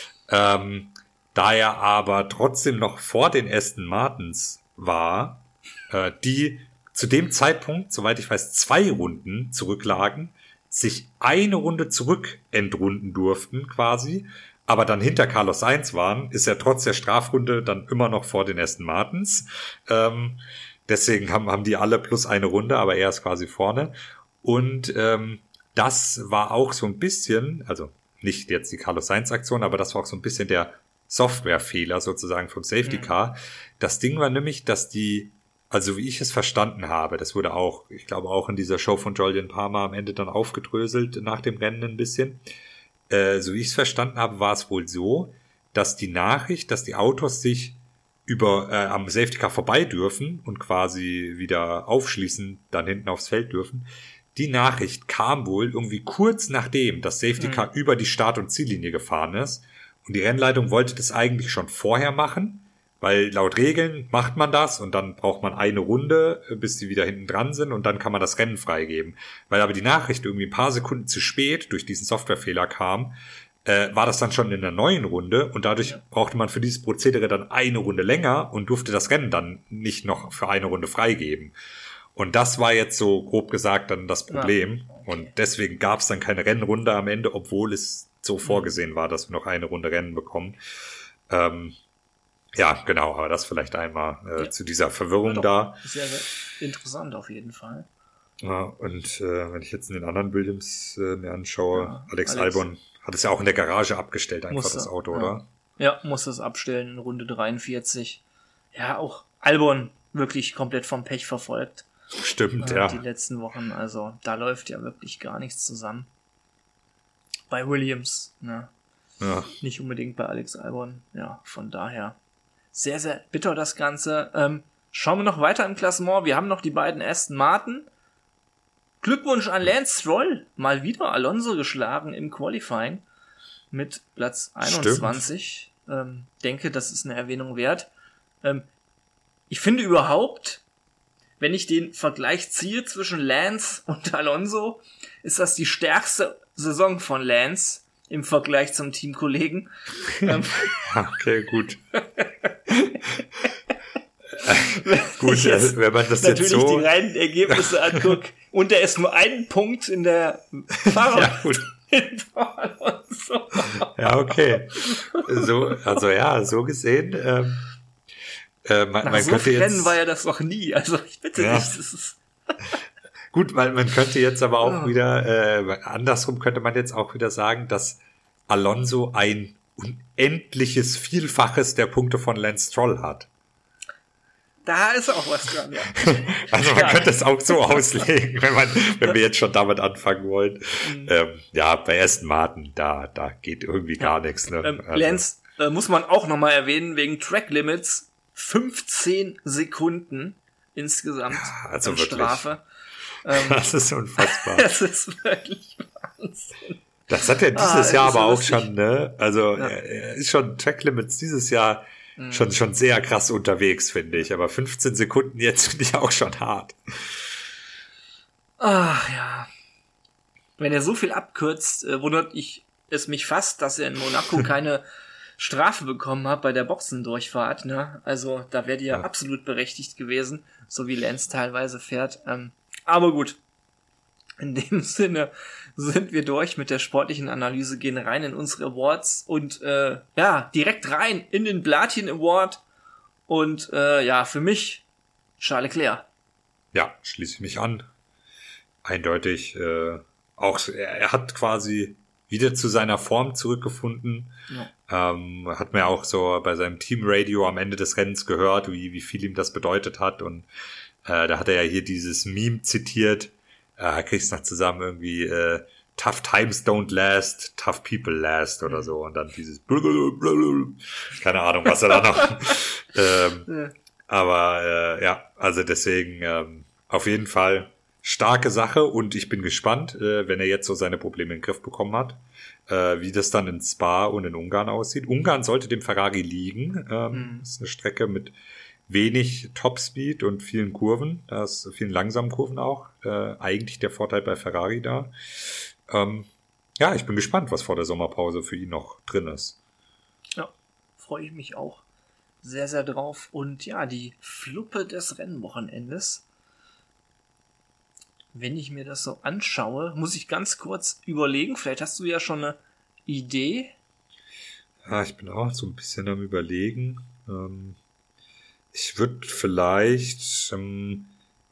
ähm, da er aber trotzdem noch vor den Aston Martins war, äh, die zu dem Zeitpunkt, soweit ich weiß, zwei Runden zurücklagen, sich eine Runde zurück entrunden durften quasi, aber dann hinter Carlos Sainz waren, ist er trotz der Strafrunde dann immer noch vor den Aston Martins. Ähm, deswegen haben, haben die alle plus eine Runde, aber er ist quasi vorne. Und ähm, das war auch so ein bisschen, also nicht jetzt die Carlos Sainz-Aktion, aber das war auch so ein bisschen der Softwarefehler sozusagen vom Safety Car. Mhm. Das Ding war nämlich, dass die, also wie ich es verstanden habe, das wurde auch, ich glaube auch in dieser Show von Jolyon Palmer am Ende dann aufgedröselt nach dem Rennen ein bisschen. Äh, so wie ich es verstanden habe, war es wohl so, dass die Nachricht, dass die Autos sich über äh, am Safety Car vorbei dürfen und quasi wieder aufschließen, dann hinten aufs Feld dürfen. Die Nachricht kam wohl irgendwie kurz nachdem das Safety Car mhm. über die Start- und Ziellinie gefahren ist. Und die Rennleitung wollte das eigentlich schon vorher machen, weil laut Regeln macht man das und dann braucht man eine Runde, bis die wieder hinten dran sind und dann kann man das Rennen freigeben. Weil aber die Nachricht irgendwie ein paar Sekunden zu spät durch diesen Softwarefehler kam, äh, war das dann schon in der neuen Runde und dadurch ja. brauchte man für dieses Prozedere dann eine Runde länger und durfte das Rennen dann nicht noch für eine Runde freigeben. Und das war jetzt so grob gesagt dann das Problem. Ja. Okay. Und deswegen gab es dann keine Rennrunde am Ende, obwohl es so vorgesehen war, dass wir noch eine Runde Rennen bekommen. Ähm, ja, genau, aber das vielleicht einmal äh, ja. zu dieser Verwirrung ja, da. Sehr, sehr interessant auf jeden Fall. Ja, und äh, wenn ich jetzt in den anderen Williams äh, mir anschaue, ja, Alex, Alex Albon hat es ja auch in der Garage abgestellt, einfach musste, das Auto, ja. oder? Ja, musste es abstellen in Runde dreiundvierzig. Ja, auch Albon wirklich komplett vom Pech verfolgt. Stimmt, äh, ja. Die letzten Wochen, also da läuft ja wirklich gar nichts zusammen. Bei Williams, ne? Ja. Nicht unbedingt bei Alex Albon, ja, von daher sehr, sehr bitter das Ganze. Ähm, schauen wir noch weiter im Klassement. Wir haben noch die beiden Aston Martin. Glückwunsch an Lance Stroll. Mal wieder Alonso geschlagen im Qualifying mit Platz einundzwanzig. Ähm, denke, das ist eine Erwähnung wert. Ähm, ich finde überhaupt, wenn ich den Vergleich ziehe zwischen Lance und Alonso, ist das die stärkste Saison von Lance im Vergleich zum Teamkollegen. Okay, gut. Gut, jetzt wenn man das natürlich jetzt so... die reinen Ergebnisse anguckt und er ist nur einen Punkt in der Fahrer. Ja, gut. so. Ja, okay. So, also ja, so gesehen, ähm, äh, man, Nach man so könnte vielen jetzt... Rennen war ja das noch nie, also ich bitte Ja. nicht, das ist... Gut, weil man könnte jetzt aber auch Ja. wieder, äh, andersrum könnte man jetzt auch wieder sagen, dass Alonso ein unendliches Vielfaches der Punkte von Lance Stroll hat. Da ist auch was dran, ja. Also man Ja. könnte es auch so auslegen, wenn man, wenn wir jetzt schon damit anfangen wollen. Mhm. Ähm, ja, bei Aston Martin, da, da geht irgendwie gar nichts. Ne? Ähm, Also, Lance äh, muss man auch nochmal erwähnen, wegen Track Limits fünfzehn Sekunden insgesamt also an wirklich. Strafe. Ähm, das ist unfassbar. das ist wirklich Wahnsinn. Das hat er dieses Ah, das Jahr ist ja aber auch lustig. schon, ne? Also Ja. er, er ist schon Track Limits dieses Jahr Mhm. schon schon sehr krass unterwegs, finde ich. Aber fünfzehn Sekunden jetzt finde ich auch schon hart. Ach ja. Wenn er so viel abkürzt, äh, wundert ich es mich fast, dass er in Monaco keine Strafe bekommen hat bei der Boxendurchfahrt. Ne? Also da wäre die ja, Ja. absolut berechtigt gewesen, so wie Lance teilweise fährt. Ähm, aber gut. In dem Sinne sind wir durch mit der sportlichen Analyse, gehen rein in unsere Awards und äh, ja, direkt rein in den Platin Award. Und äh, ja, für mich Charles Leclerc. Ja, schließe ich mich an. Eindeutig. Äh, auch er, er hat quasi wieder zu seiner Form zurückgefunden. Ja. Ähm, hat mir auch so bei seinem Teamradio am Ende des Rennens gehört, wie, wie viel ihm das bedeutet hat. Und äh, da hat er ja hier dieses Meme zitiert. Äh, kriegst noch zusammen irgendwie äh, Tough times don't last, tough people last oder so. Und dann dieses keine Ahnung, was er da noch... ähm, Ja. aber äh, ja, also deswegen ähm, auf jeden Fall starke Sache und ich bin gespannt, äh, wenn er jetzt so seine Probleme in den Griff bekommen hat, äh, wie das dann in Spa und in Ungarn aussieht. Ungarn sollte dem Ferrari liegen. Ähm, Mhm. Ist eine Strecke mit wenig Topspeed und vielen Kurven, da ist vielen langsamen Kurven auch. Äh, eigentlich der Vorteil bei Ferrari da. Ähm, ja, ich bin gespannt, was vor der Sommerpause für ihn noch drin ist. Ja, freue ich mich auch sehr, sehr drauf. Und ja, die Fluppe des Rennwochenendes. Wenn ich mir das so anschaue, muss ich ganz kurz überlegen. Vielleicht hast du ja schon eine Idee. Ja, ich bin auch so ein bisschen am Überlegen. Ähm, ich würde vielleicht ähm,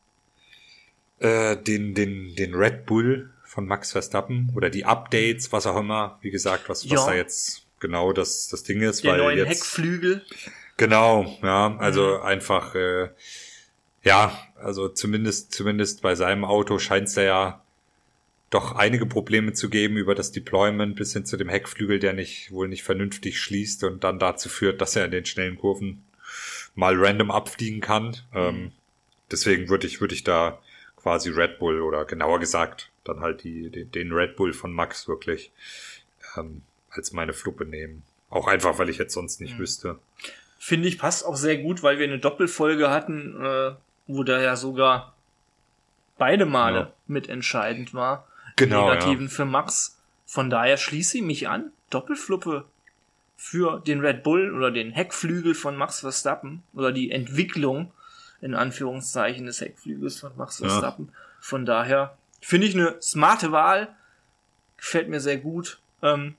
äh, den, den, den Red Bull von Max Verstappen oder die Updates, was auch immer, wie gesagt, was, was Ja. da jetzt genau das, das Ding ist. Der weil neuen jetzt, Heckflügel. Genau, ja, also Mhm. einfach, äh, ja, also zumindest, zumindest bei seinem Auto scheint es ja doch einige Probleme zu geben über das Deployment bis hin zu dem Heckflügel, der nicht, wohl nicht vernünftig schließt und dann dazu führt, dass er in den schnellen Kurven mal random abfliegen kann. Ähm, deswegen würde ich, würde ich da quasi Red Bull oder genauer gesagt dann halt die, die den Red Bull von Max wirklich ähm, als meine Fluppe nehmen. Auch einfach, weil ich jetzt sonst nicht Mhm. wüsste. Finde ich, passt auch sehr gut, weil wir eine Doppelfolge hatten, äh, wo da ja sogar beide Male Ja. mitentscheidend war. Genau, Negativen für Max. Von daher schließe ich mich an. Doppelfluppe für den Red Bull oder den Heckflügel von Max Verstappen oder die Entwicklung in Anführungszeichen des Heckflügels von Max Ja. Verstappen. Von daher finde ich eine smarte Wahl. Gefällt mir sehr gut. Ähm,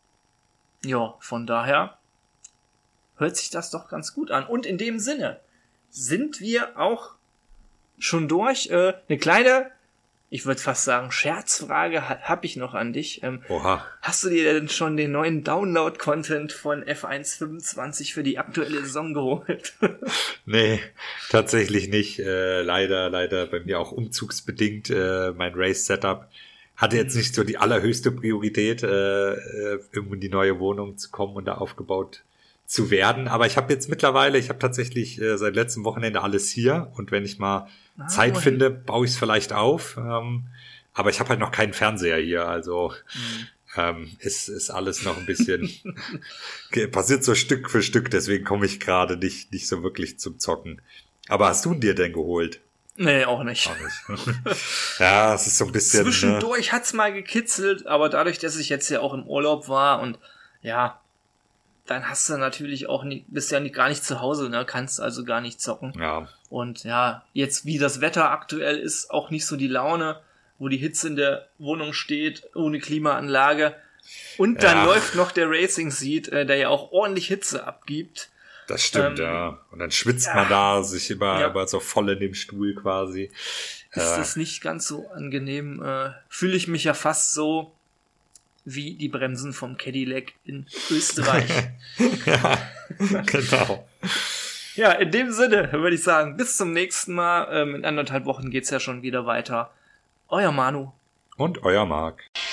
ja, von daher hört sich das doch ganz gut an. Und in dem Sinne sind wir auch schon durch. Äh, eine kleine, ich würde fast sagen, Scherzfrage ha- habe ich noch an dich. Ähm, Oha. hast du dir denn schon den neuen Download-Content von F eins fünfundzwanzig für die aktuelle Saison geholt? Nee, tatsächlich nicht. Äh, leider, leider bei mir auch umzugsbedingt. Äh, mein Race-Setup hatte jetzt nicht so die allerhöchste Priorität, äh, äh, irgendwo in die neue Wohnung zu kommen und da aufgebaut zu werden. Aber ich habe jetzt mittlerweile, ich habe tatsächlich äh, seit letztem Wochenende alles hier und wenn ich mal Ah, Zeit immerhin. finde, baue ich es vielleicht auf. Ähm, aber ich habe halt noch keinen Fernseher hier, also Mhm. ähm, ist, ist alles noch ein bisschen ge- passiert so Stück für Stück, deswegen komme ich gerade nicht, nicht so wirklich zum Zocken. Aber hast du ihn dir denn geholt? Nee, auch nicht. Auch nicht. Ja, es ist so ein bisschen. Ne? Zwischendurch hat's mal gekitzelt, aber dadurch, dass ich jetzt ja auch im Urlaub war und ja, dann hast du natürlich auch nicht, bist ja nicht, gar nicht zu Hause, ne? Kannst also gar nicht zocken. Ja. Und ja, jetzt wie das Wetter aktuell ist, auch nicht so die Laune, wo die Hitze in der Wohnung steht, ohne Klimaanlage. Und dann Ja. läuft noch der Racing Seat, äh, der ja auch ordentlich Hitze abgibt. Das stimmt, Ähm, ja. Und dann schwitzt ja. man da sich immer, Ja. immer so voll in dem Stuhl quasi. Ist Ja. das nicht ganz so angenehm. Äh, fühle ich mich ja fast so wie die Bremsen vom Cadillac in Österreich. Ja, genau. Ja, in dem Sinne würde ich sagen, bis zum nächsten Mal. Ähm, in anderthalb Wochen geht's ja schon wieder weiter. Euer Manu. Und euer Marc.